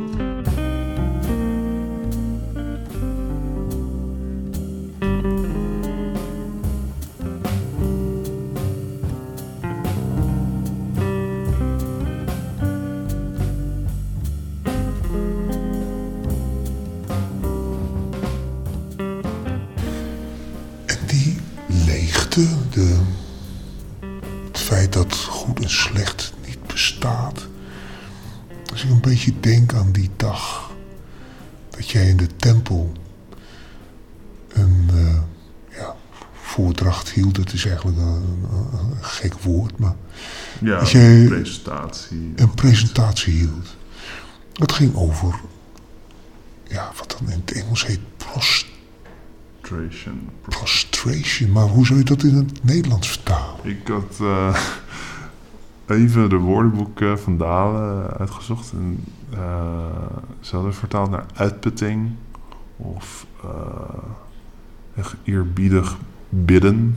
S3: De, het feit dat goed en slecht niet bestaat. Als ik een beetje denk aan die dag dat jij in de tempel een uh, ja, voordracht hield. Dat is eigenlijk een, een, een gek woord, maar
S6: ja,
S3: als jij
S6: een presentatie.
S3: Een presentatie hield. Dat ging over, ja, wat dan in het Engels heet prost.
S6: Prostration.
S3: Prostration, maar hoe zou je dat in het Nederlands vertalen?
S6: Ik had uh, even de woordenboeken van Dalen uitgezocht. En uh, ze hadden vertaald naar uitputting of uh, echt eerbiedig bidden.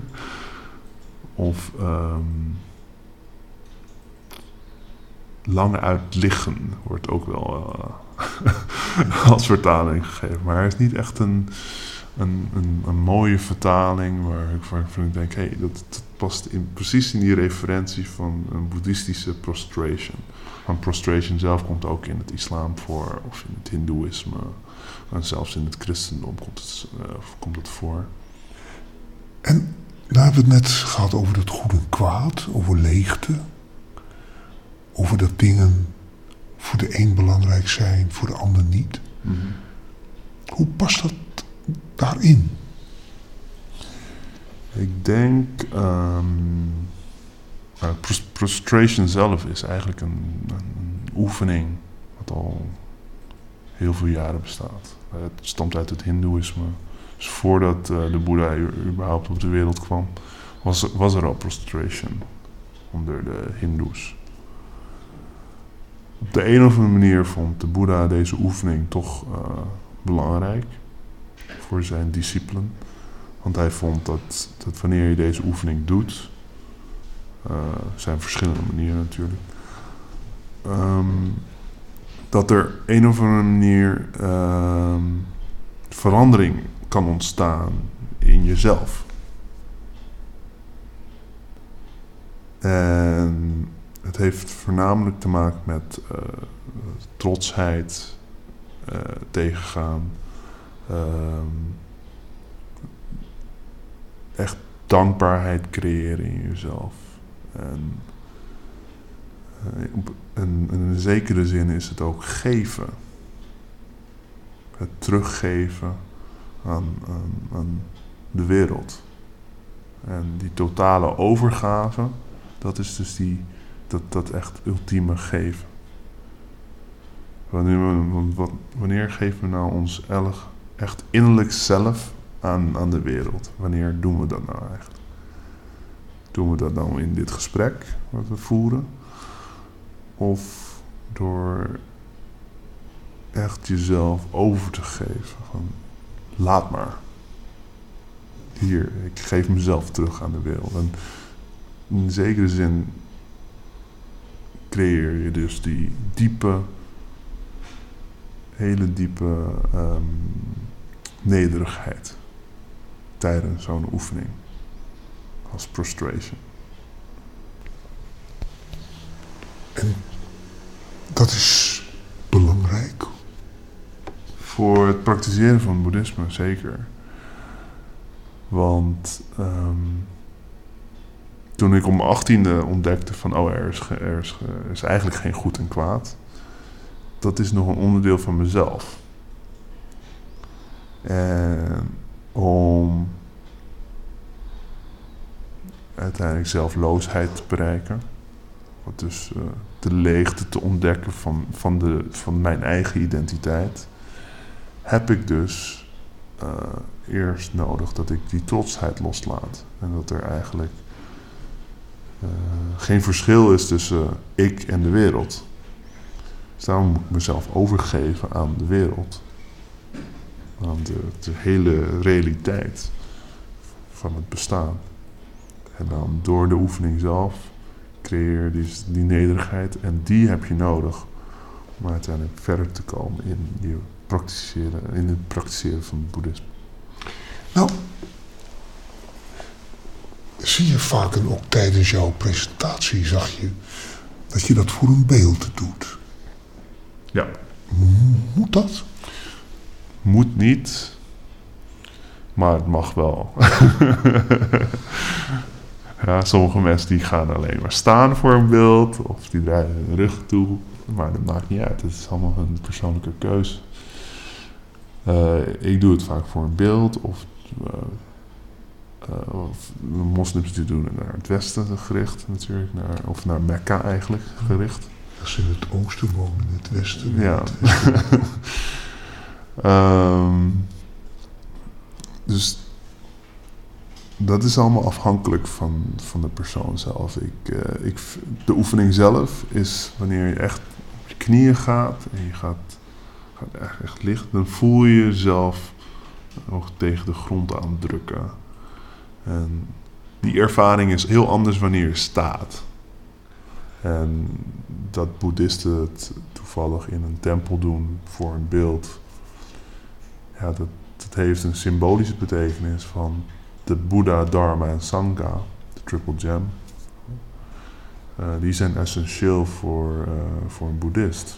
S6: of um, lang uitliggen wordt ook wel uh, als vertaling gegeven. Maar hij is niet echt een... Een, een, een mooie vertaling waar ik, waarvan ik denk, hé, hey, dat, dat past in, precies in die referentie van een boeddhistische prostration. Want prostration zelf komt ook in het islam voor, of in het hindoeïsme, en zelfs in het christendom komt het, uh, komt het voor.
S3: En nou hebben we het net gehad over het goed en kwaad, over leegte, over dat dingen
S7: voor de een belangrijk zijn, voor de ander niet.
S6: Mm-hmm.
S7: Hoe past dat daarin?
S6: Ik denk... Um, nou, prostration zelf is eigenlijk een, een oefening wat al heel veel jaren bestaat. Het stamt uit het hindoeïsme. Dus voordat uh, de Boeddha überhaupt op de wereld kwam, was, was er al prostration onder de hindoes. Op de een of andere manier vond de Boeddha deze oefening toch uh, belangrijk voor zijn discipelen. Want hij vond dat, dat wanneer je deze oefening doet, er uh, zijn verschillende manieren natuurlijk, um, dat er een of andere manier um, verandering kan ontstaan in jezelf. En het heeft voornamelijk te maken met uh, trotsheid, uh, tegengaan, um, echt dankbaarheid creëren in jezelf. En uh, in, in een zekere zin is het ook geven. Het teruggeven aan, aan, aan de wereld. En die totale overgave, dat is dus die, dat, dat echt ultieme geven. Wanneer, wanneer geven we nou ons echt innerlijk zelf aan, aan de wereld? Wanneer doen we dat nou eigenlijk? Doen we dat nou in dit gesprek wat we voeren? Of door echt jezelf over te geven? Van, laat maar. Hier, ik geef mezelf terug aan de wereld. En in zekere zin creëer je dus die diepe, hele diepe um, nederigheid tijdens zo'n oefening als prostration.
S7: En dat is belangrijk?
S6: Voor het praktiseren van het boeddhisme, zeker. Want um, toen ik om mijn achttiende ontdekte van, oh, er is, er, is, er is eigenlijk geen goed en kwaad. Dat is nog een onderdeel van mezelf. En om uiteindelijk zelfloosheid te bereiken. Wat dus uh, de leegte te ontdekken van, van, de, van mijn eigen identiteit. Heb ik dus uh, eerst nodig dat ik die trotsheid loslaat. En dat er eigenlijk uh, geen verschil is tussen ik en de wereld. Dus daarom moet ik mezelf overgeven aan de wereld. Aan de, de hele realiteit van het bestaan. En dan door de oefening zelf creëer je die, die nederigheid. En die heb je nodig om uiteindelijk verder te komen in, je praktiseren, in het praktiseren van het boeddhisme.
S7: Nou, zie je vaak en ook tijdens jouw presentatie zag je dat je dat voor een beeld doet.
S6: Ja.
S7: Moet dat?
S6: Moet niet, maar het mag wel. Ja, sommige mensen die gaan alleen maar staan voor een beeld of die draaien hun rug toe, maar dat maakt niet uit. Het is allemaal een persoonlijke keuze. Uh, ik doe het vaak voor een beeld of, uh, uh, of moslims die doen het naar het westen gericht natuurlijk, naar, of naar Mekka eigenlijk gericht.
S7: Als ze in het oosten wonen, in het westen.
S6: Ja. um, dus dat is allemaal afhankelijk van, van de persoon zelf. Ik, uh, ik, de oefening zelf is wanneer je echt op je knieën gaat en je gaat, gaat echt, echt liggen, dan voel je jezelf ook tegen de grond aandrukken. En die ervaring is heel anders wanneer je staat. En dat boeddhisten het toevallig in een tempel doen voor een beeld, ja, dat, dat heeft een symbolische betekenis van de Boeddha, Dharma en Sangha, de Triple Gem. Uh, die zijn essentieel voor, uh, voor een boeddhist.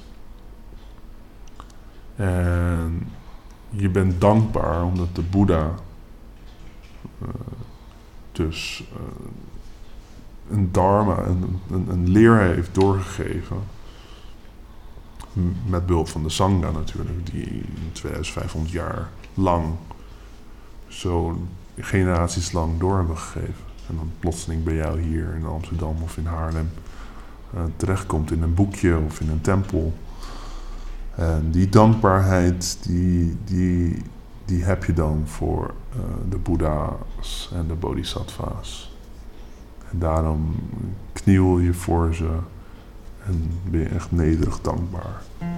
S6: En je bent dankbaar omdat de Boeddha uh, dus uh, een dharma, een, een, een leer heeft doorgegeven. M- met behulp van de Sangha natuurlijk, die tweeduizend vijfhonderd jaar lang zo generaties lang door hebben gegeven. En dan plotseling bij jou hier in Amsterdam of in Haarlem uh, terechtkomt in een boekje of in een tempel. En die dankbaarheid, die, die, die heb je dan voor uh, de Boeddha's en de Bodhisattva's. En daarom kniel je voor ze en ben je echt nederig dankbaar.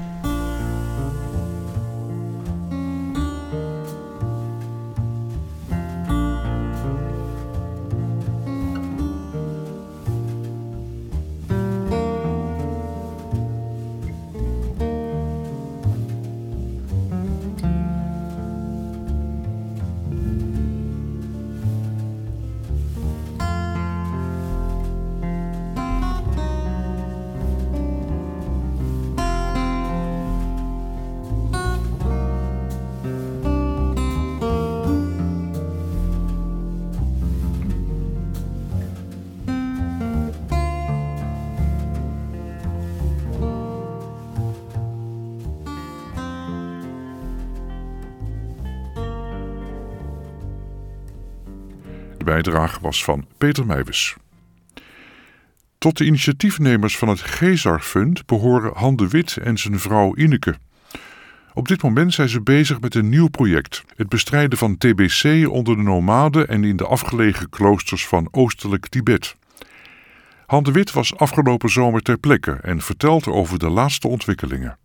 S2: De bijdrage was van Peter Meijwes. Tot de initiatiefnemers van het Gezar Fund behoren Han de Wit en zijn vrouw Ineke. Op dit moment zijn ze bezig met een nieuw project: het bestrijden van T B C onder de nomaden en in de afgelegen kloosters van oostelijk Tibet. Han de Wit was afgelopen zomer ter plekke en vertelt over de laatste ontwikkelingen.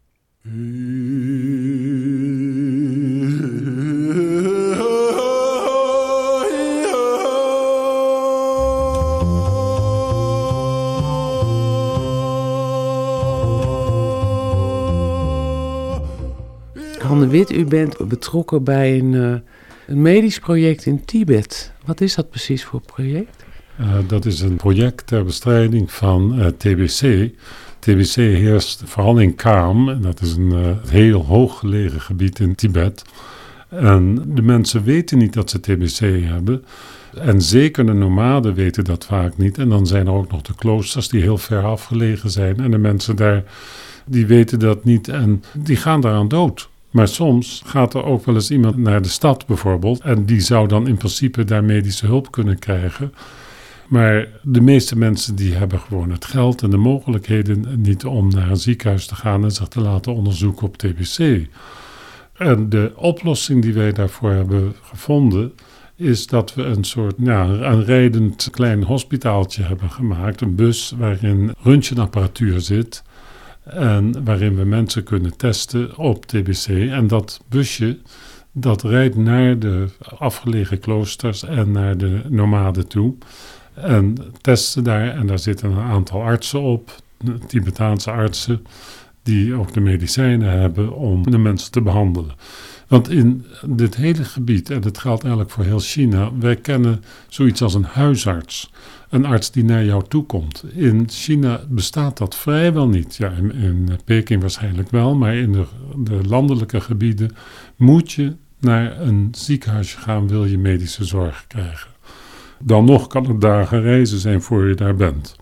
S8: Han de Wit, u bent betrokken bij een, uh, een medisch project in Tibet. Wat is dat precies voor project?
S9: Uh, dat is een project ter bestrijding van uh, T B C. T B C heerst vooral in Kham. Dat is een uh, heel hooggelegen gebied in Tibet. En de mensen weten niet dat ze T B C hebben. En zeker de nomaden weten dat vaak niet. En dan zijn er ook nog de kloosters die heel ver afgelegen zijn. En de mensen daar, die weten dat niet en die gaan daaraan dood. Maar soms gaat er ook wel eens iemand naar de stad bijvoorbeeld. En die zou dan in principe daar medische hulp kunnen krijgen. Maar de meeste mensen die hebben gewoon het geld en de mogelijkheden niet om naar een ziekenhuis te gaan en zich te laten onderzoeken op T B C. En de oplossing die wij daarvoor hebben gevonden is dat we een soort ja, een rijdend klein hospitaaltje hebben gemaakt. Een bus waarin röntgenapparatuur zit en waarin we mensen kunnen testen op T B C. En dat busje, dat rijdt naar de afgelegen kloosters en naar de nomaden toe. En testen daar, en daar zitten een aantal artsen op, Tibetaanse artsen, die ook de medicijnen hebben om de mensen te behandelen. Want in dit hele gebied, en dat geldt eigenlijk voor heel China, wij kennen zoiets als een huisarts. Een arts die naar jou toe komt. In China bestaat dat vrijwel niet. Ja, in, in Peking waarschijnlijk wel, maar in de, de landelijke gebieden moet je naar een ziekenhuisje gaan, wil je medische zorg krijgen. Dan nog kan het dagen reizen zijn voor je daar bent.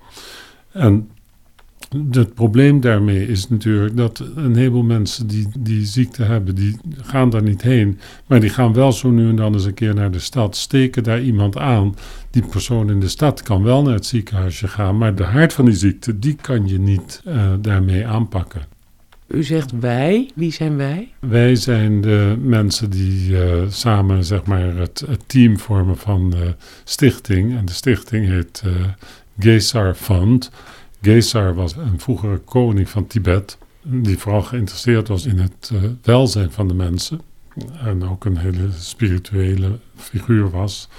S9: En het probleem daarmee is natuurlijk dat een heleboel mensen die die ziekte hebben, die gaan daar niet heen. Maar die gaan wel zo nu en dan eens een keer naar de stad, steken daar iemand aan. Die persoon in de stad kan wel naar het ziekenhuisje gaan, maar de aard van die ziekte, die kan je niet uh, daarmee aanpakken.
S8: U zegt wij. Wie zijn wij?
S9: Wij zijn de mensen die uh, samen zeg maar, het, het team vormen van de stichting. En de stichting heet uh, Gezar Fund. Gezar was een vroegere koning van Tibet, die vooral geïnteresseerd was in het uh, welzijn van de mensen. En ook een hele spirituele figuur was.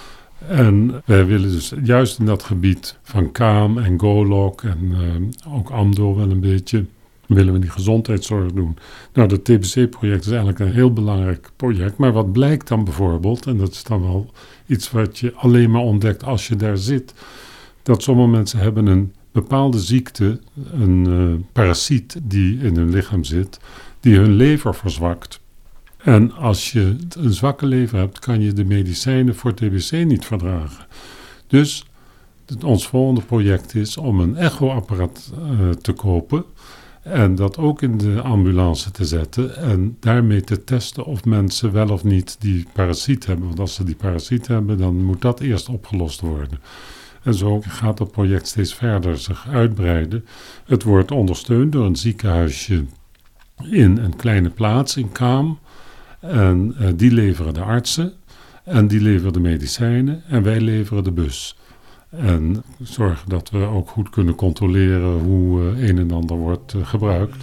S9: En wij willen dus juist in dat gebied van Kham en Golok en uh, ook Amdo wel een beetje, willen we die gezondheidszorg doen. Nou, het T B C-project is eigenlijk een heel belangrijk project. Maar wat blijkt dan bijvoorbeeld, en dat is dan wel iets wat je alleen maar ontdekt als je daar zit, dat sommige mensen hebben een bepaalde ziekte, een uh, parasiet die in hun lichaam zit, die hun lever verzwakt. En als je een zwakke lever hebt, kan je de medicijnen voor T B C niet verdragen. Dus het, ons volgende project is om een echoapparaat uh, te kopen En dat ook in de ambulance te zetten en daarmee te testen of mensen wel of niet die parasiet hebben. Want als ze die parasiet hebben, dan moet dat eerst opgelost worden. En zo gaat het project steeds verder zich uitbreiden. Het wordt ondersteund door een ziekenhuisje in een kleine plaats in Kaam. En uh, die leveren de artsen en die leveren de medicijnen en wij leveren de bus. En zorgen dat we ook goed kunnen controleren hoe uh, een en ander wordt uh, gebruikt.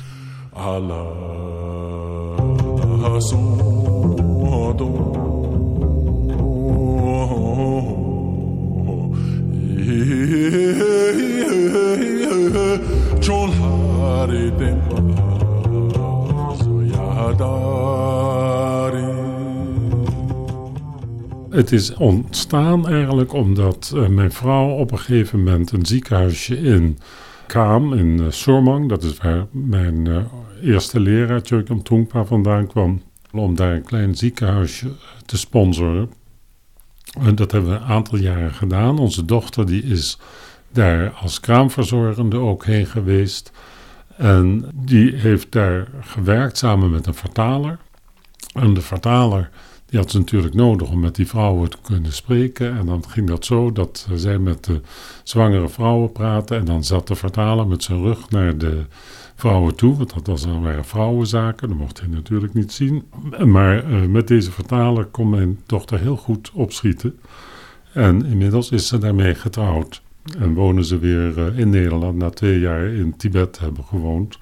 S9: Het is ontstaan eigenlijk omdat uh, mijn vrouw op een gegeven moment een ziekenhuisje in Kaam, in uh, Sormang, dat is waar mijn uh, eerste leraar, Tjökam Tungpa, vandaan kwam, om daar een klein ziekenhuisje te sponsoren. En dat hebben we een aantal jaren gedaan. Onze dochter die is daar als kraamverzorgende ook heen geweest. En die heeft daar gewerkt samen met een vertaler. En de vertaler die had ze natuurlijk nodig om met die vrouwen te kunnen spreken. En dan ging dat zo dat zij met de zwangere vrouwen praten. En dan zat de vertaler met zijn rug naar de vrouwen toe. Want dat was dan waren vrouwenzaken. Dat mocht hij natuurlijk niet zien. Maar uh, met deze vertaler kon mijn dochter heel goed opschieten. En inmiddels is ze daarmee getrouwd. En wonen ze weer uh, in Nederland na twee jaar in Tibet hebben gewoond.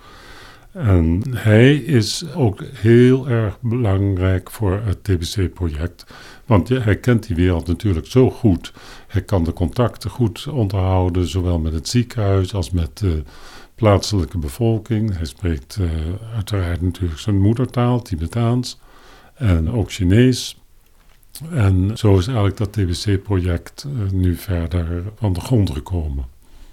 S9: En hij is ook heel erg belangrijk voor het T B C-project. Want ja, hij kent die wereld natuurlijk zo goed. Hij kan de contacten goed onderhouden, zowel met het ziekenhuis als met de plaatselijke bevolking. Hij spreekt uh, uiteraard natuurlijk zijn moedertaal, Tibetaans, en ook Chinees. En zo is eigenlijk dat T B C-project uh, nu verder van de grond gekomen.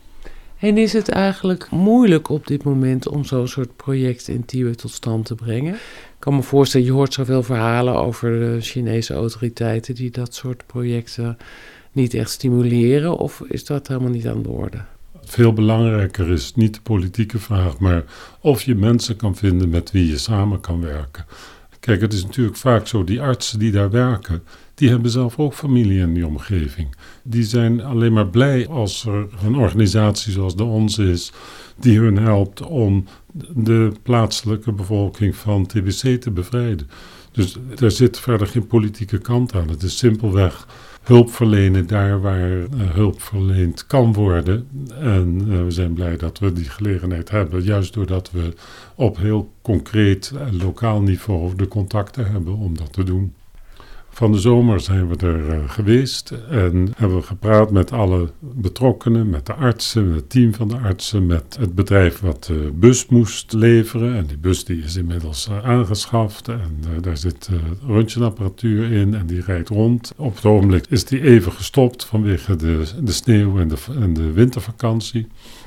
S8: En is het eigenlijk moeilijk op dit moment om zo'n soort project in Tibet tot stand te brengen? Ik kan me voorstellen, je hoort zoveel verhalen over de Chinese autoriteiten die dat soort projecten niet echt stimuleren, of is dat helemaal niet aan de orde?
S9: Veel belangrijker is niet de politieke vraag, maar of je mensen kan vinden met wie je samen kan werken. Kijk, het is natuurlijk vaak zo, die artsen die daar werken, die hebben zelf ook familie in die omgeving. Die zijn alleen maar blij als er een organisatie zoals de onze is, die hun helpt om de plaatselijke bevolking van T B C te bevrijden. Dus er zit verder geen politieke kant aan. Het is simpelweg hulp verlenen daar waar uh, hulp verleend kan worden. En uh, we zijn blij dat we die gelegenheid hebben, juist doordat we op heel concreet en lokaal niveau de contacten hebben om dat te doen. Van de zomer zijn we er uh, geweest en hebben we gepraat met alle betrokkenen, met de artsen, met het team van de artsen, met het bedrijf wat de bus moest leveren. En die bus die is inmiddels uh, aangeschaft en uh, daar zit uh, röntgenapparatuur in en die rijdt rond. Op het ogenblik is die even gestopt vanwege de, de sneeuw en de, en de wintervakantie.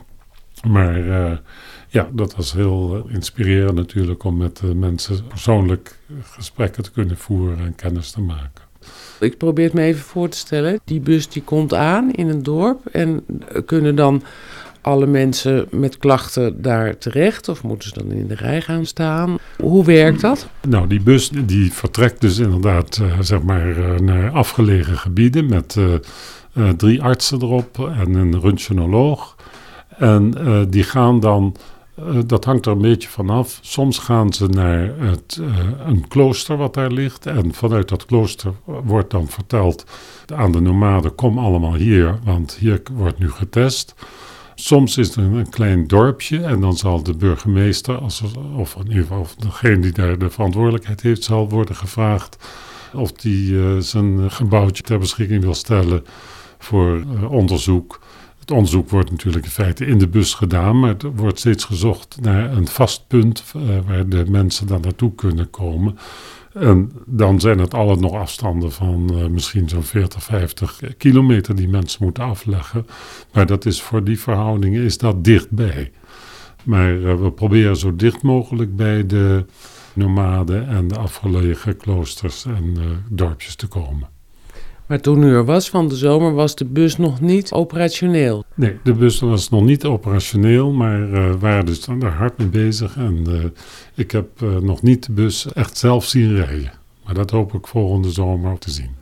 S9: Maar uh, ja, dat was heel uh, inspirerend natuurlijk om met uh, mensen persoonlijk gesprekken te kunnen voeren en kennis te maken.
S8: Ik probeer het me even voor te stellen. Die bus die komt aan in een dorp en kunnen dan alle mensen met klachten daar terecht of moeten ze dan in de rij gaan staan? Hoe werkt dat?
S9: Nou, die bus die vertrekt dus inderdaad uh, zeg maar uh, naar afgelegen gebieden met uh, uh, drie artsen erop en een röntgenoloog. En uh, die gaan dan, uh, dat hangt er een beetje vanaf. Soms gaan ze naar het, uh, een klooster wat daar ligt. En vanuit dat klooster wordt dan verteld aan de nomaden, kom allemaal hier, want hier wordt nu getest. Soms is er een klein dorpje en dan zal de burgemeester, als, of in ieder geval degene die daar de verantwoordelijkheid heeft, zal worden gevraagd of die uh, zijn gebouwtje ter beschikking wil stellen voor uh, onderzoek. Het onderzoek wordt natuurlijk in feite in de bus gedaan, maar er wordt steeds gezocht naar een vast punt uh, waar de mensen dan naartoe kunnen komen. En dan zijn het alle nog afstanden van uh, misschien zo'n veertig, vijftig kilometer die mensen moeten afleggen. Maar dat is voor die verhoudingen is dat dichtbij. Maar uh, we proberen zo dicht mogelijk bij de nomaden en de afgelegen kloosters en uh, dorpjes te komen.
S8: Maar toen u er was van de zomer was de bus nog niet operationeel?
S9: Nee, de bus was nog niet operationeel, maar we uh, waren dus daar hard mee bezig. En uh, ik heb uh, nog niet de bus echt zelf zien rijden. Maar dat hoop ik volgende zomer te zien.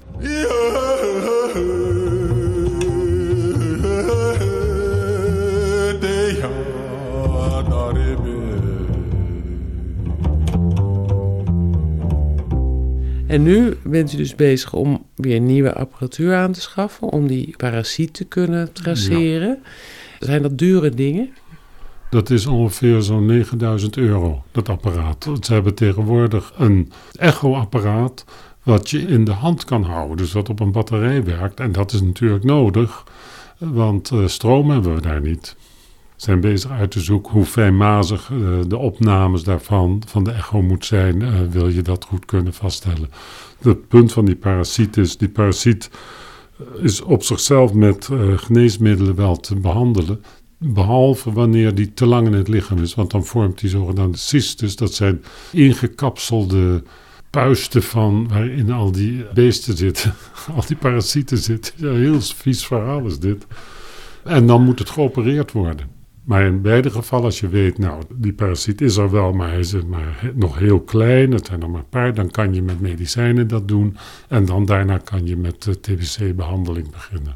S8: En nu bent u dus bezig om weer nieuwe apparatuur aan te schaffen, om die parasiet te kunnen traceren. Ja. Zijn dat dure dingen?
S9: Dat is ongeveer zo'n negenduizend euro, dat apparaat. Ze hebben tegenwoordig een echo-apparaat wat je in de hand kan houden, dus wat op een batterij werkt. En dat is natuurlijk nodig, want uh, stroom hebben we daar niet. We zijn bezig uit te zoeken hoe fijnmazig uh, de opnames daarvan van de echo moet zijn. Uh, wil je dat goed kunnen vaststellen. Het punt van die parasiet is, die parasiet is op zichzelf met uh, geneesmiddelen wel te behandelen. Behalve wanneer die te lang in het lichaam is, want dan vormt die zogenaamde cystes. Dat zijn ingekapselde puisten van waarin al die beesten zitten, al die parasieten zitten. Ja, heel vies verhaal is dit. En dan moet het geopereerd worden. Maar in beide gevallen, als je weet, nou, die parasiet is er wel, maar hij is maar nog heel klein, het zijn er maar een paar, dan kan je met medicijnen dat doen. En dan daarna kan je met de T B C-behandeling beginnen.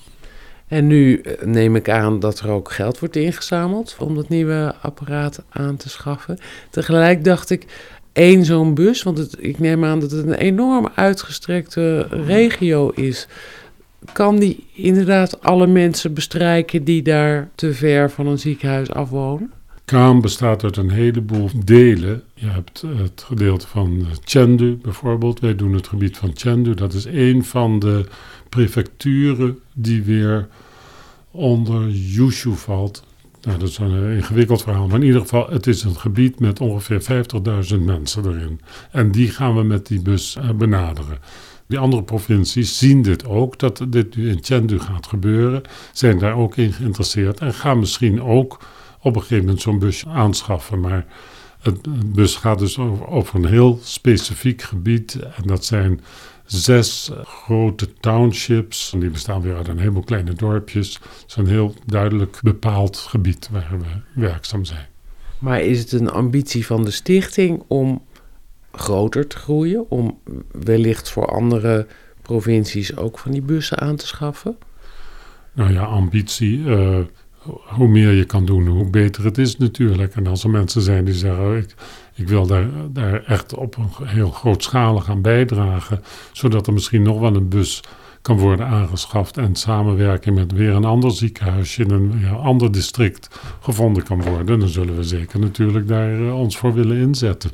S8: En nu neem ik aan dat er ook geld wordt ingezameld om dat nieuwe apparaat aan te schaffen. Tegelijk dacht ik, één zo'n bus, want het, ik neem aan dat het een enorm uitgestrekte regio is. Kan die inderdaad alle mensen bestrijken die daar te ver van een ziekenhuis afwonen?
S9: Kham bestaat uit een heleboel delen. Je hebt het gedeelte van Chengdu bijvoorbeeld. Wij doen het gebied van Chengdu. Dat is een van de prefecturen die weer onder Yushu valt. Nou, dat is een ingewikkeld verhaal. Maar in ieder geval, het is een gebied met ongeveer vijftigduizend mensen erin. En die gaan we met die bus benaderen. Die andere provincies zien dit ook, dat dit nu in Chengdu gaat gebeuren. Zijn daar ook in geïnteresseerd en gaan misschien ook op een gegeven moment zo'n bus aanschaffen. Maar het bus gaat dus over, over een heel specifiek gebied. En dat zijn zes grote townships. En die bestaan weer uit een heleboel kleine dorpjes. Het is een heel duidelijk bepaald gebied waar we werkzaam zijn.
S8: Maar is het een ambitie van de stichting om groter te groeien, om wellicht voor andere provincies ook van die bussen aan te schaffen?
S9: Nou ja, ambitie. Uh, hoe meer je kan doen, hoe beter het is natuurlijk. En als er mensen zijn die zeggen, ik, ik wil daar, daar echt op een heel grootschalig aan bijdragen, zodat er misschien nog wel een bus kan worden aangeschaft en samenwerking met weer een ander ziekenhuisje in een ja, ander district gevonden kan worden, dan zullen we zeker natuurlijk daar uh, ons voor willen inzetten.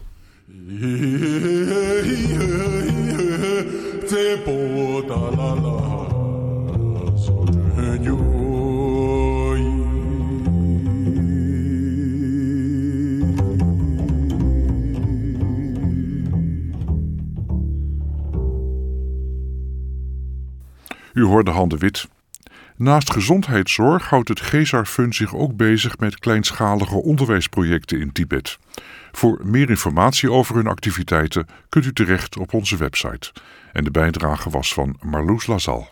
S2: U hoorde Han de Wit. Naast gezondheidszorg houdt het Gesar Fund zich ook bezig met kleinschalige onderwijsprojecten in Tibet. Voor meer informatie over hun activiteiten kunt u terecht op onze website. En de bijdrage was van Marloes Lazal.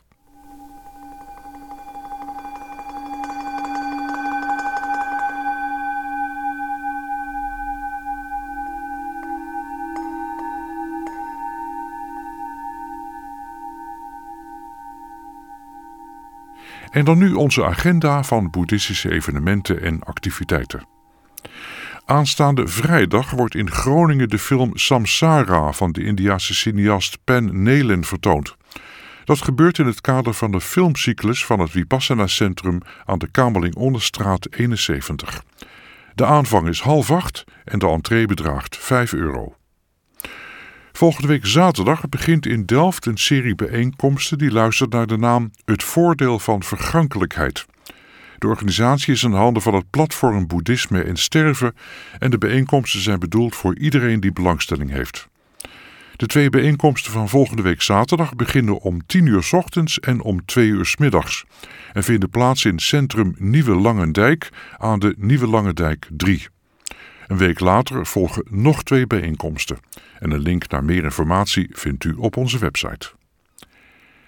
S2: En dan nu onze agenda van boeddhistische evenementen en activiteiten. Aanstaande vrijdag wordt in Groningen de film Samsara van de Indiase cineast Pen Nelen vertoond. Dat gebeurt in het kader van de filmcyclus van het Vipassana Centrum aan de Kamerling-Onderstraat eenenzeventig. De aanvang is half acht en de entree bedraagt vijf euro. Volgende week zaterdag begint in Delft een serie bijeenkomsten die luistert naar de naam Het Voordeel van Vergankelijkheid. De organisatie is in handen van het platform Boeddhisme en Sterven en de bijeenkomsten zijn bedoeld voor iedereen die belangstelling heeft. De twee bijeenkomsten van volgende week zaterdag beginnen om tien uur 's ochtends en om twee uur 's middags en vinden plaats in Centrum Nieuwe Langendijk aan de Nieuwe Langendijk drie. Een week later volgen nog twee bijeenkomsten en een link naar meer informatie vindt u op onze website.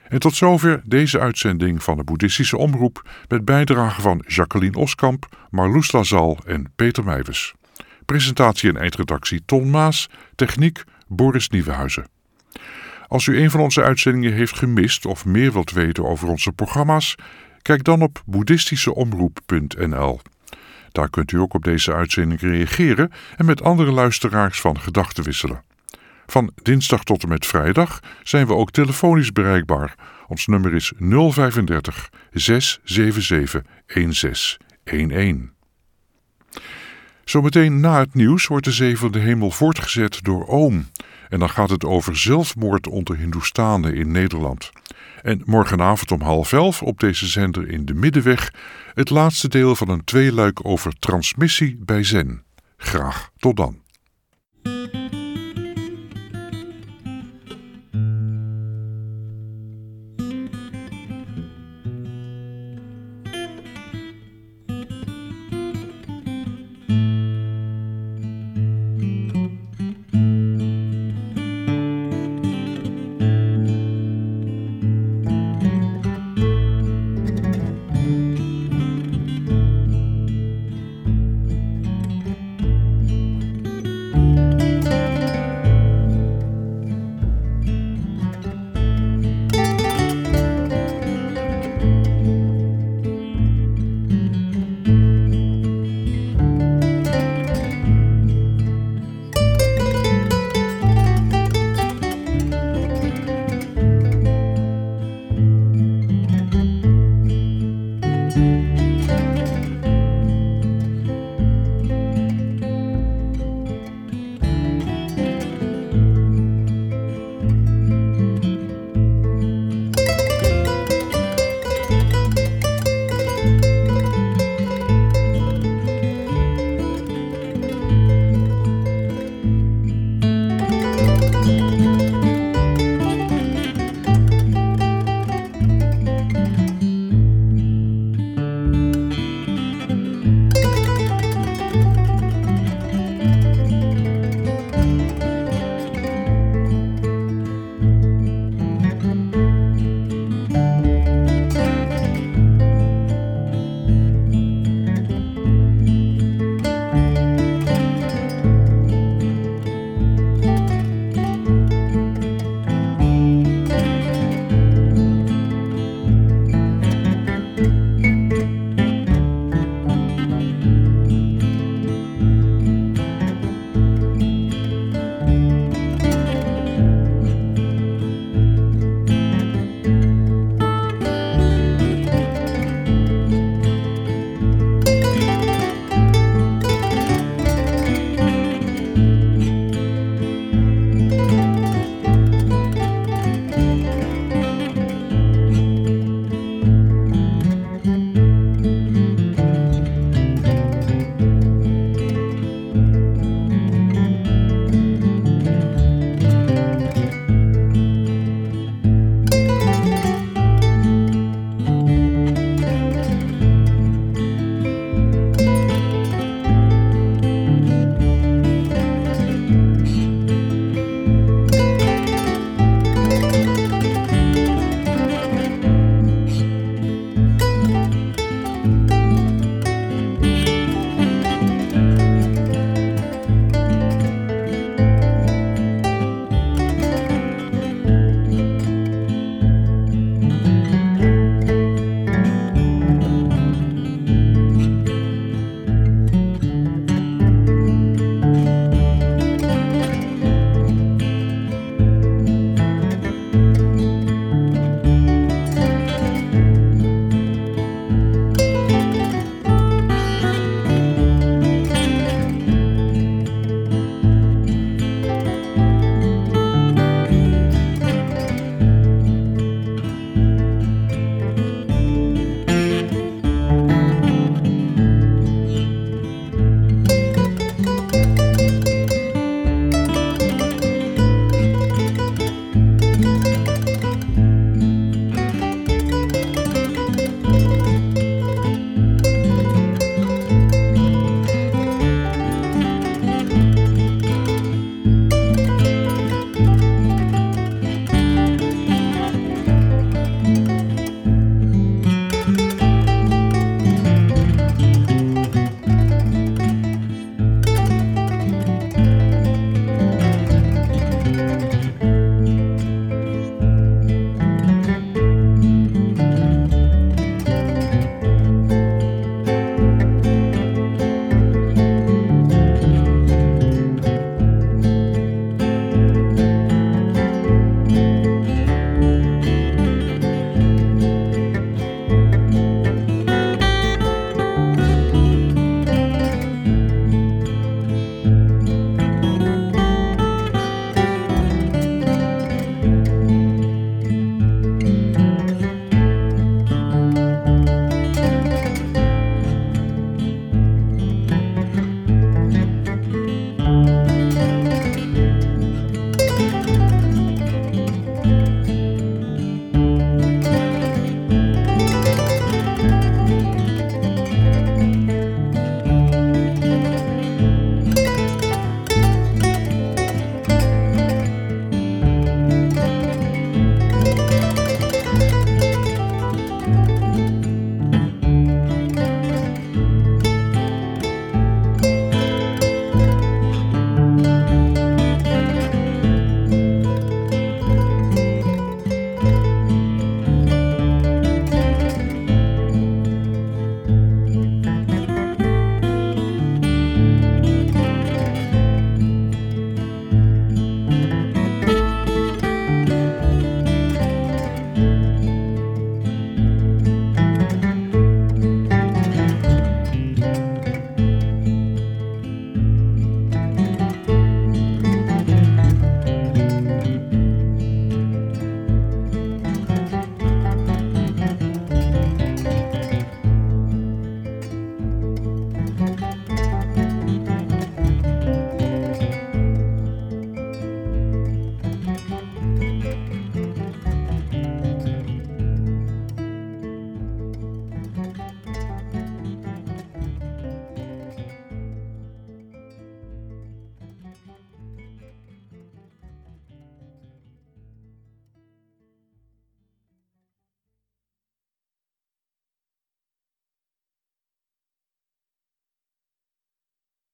S2: En tot zover deze uitzending van de Boeddhistische Omroep met bijdrage van Jacqueline Oskamp, Marloes Lazal en Peter Meijwes. Presentatie en eindredactie Ton Maas, techniek Boris Nieuwenhuizen. Als u een van onze uitzendingen heeft gemist of meer wilt weten over onze programma's, kijk dan op boeddhistischeomroep punt n l. Daar kunt u ook op deze uitzending reageren en met andere luisteraars van gedachten wisselen. Van dinsdag tot en met vrijdag zijn we ook telefonisch bereikbaar. Ons nummer is nul drieënvijftig, zes zeven zeven, een zes een een. Zometeen na het nieuws wordt de Zevende Hemel voortgezet door Oom. En dan gaat het over zelfmoord onder Hindoestanen in Nederland. En morgenavond om half elf op deze zender in de Middenweg het laatste deel van een tweeluik over transmissie bij Zen. Graag tot dan.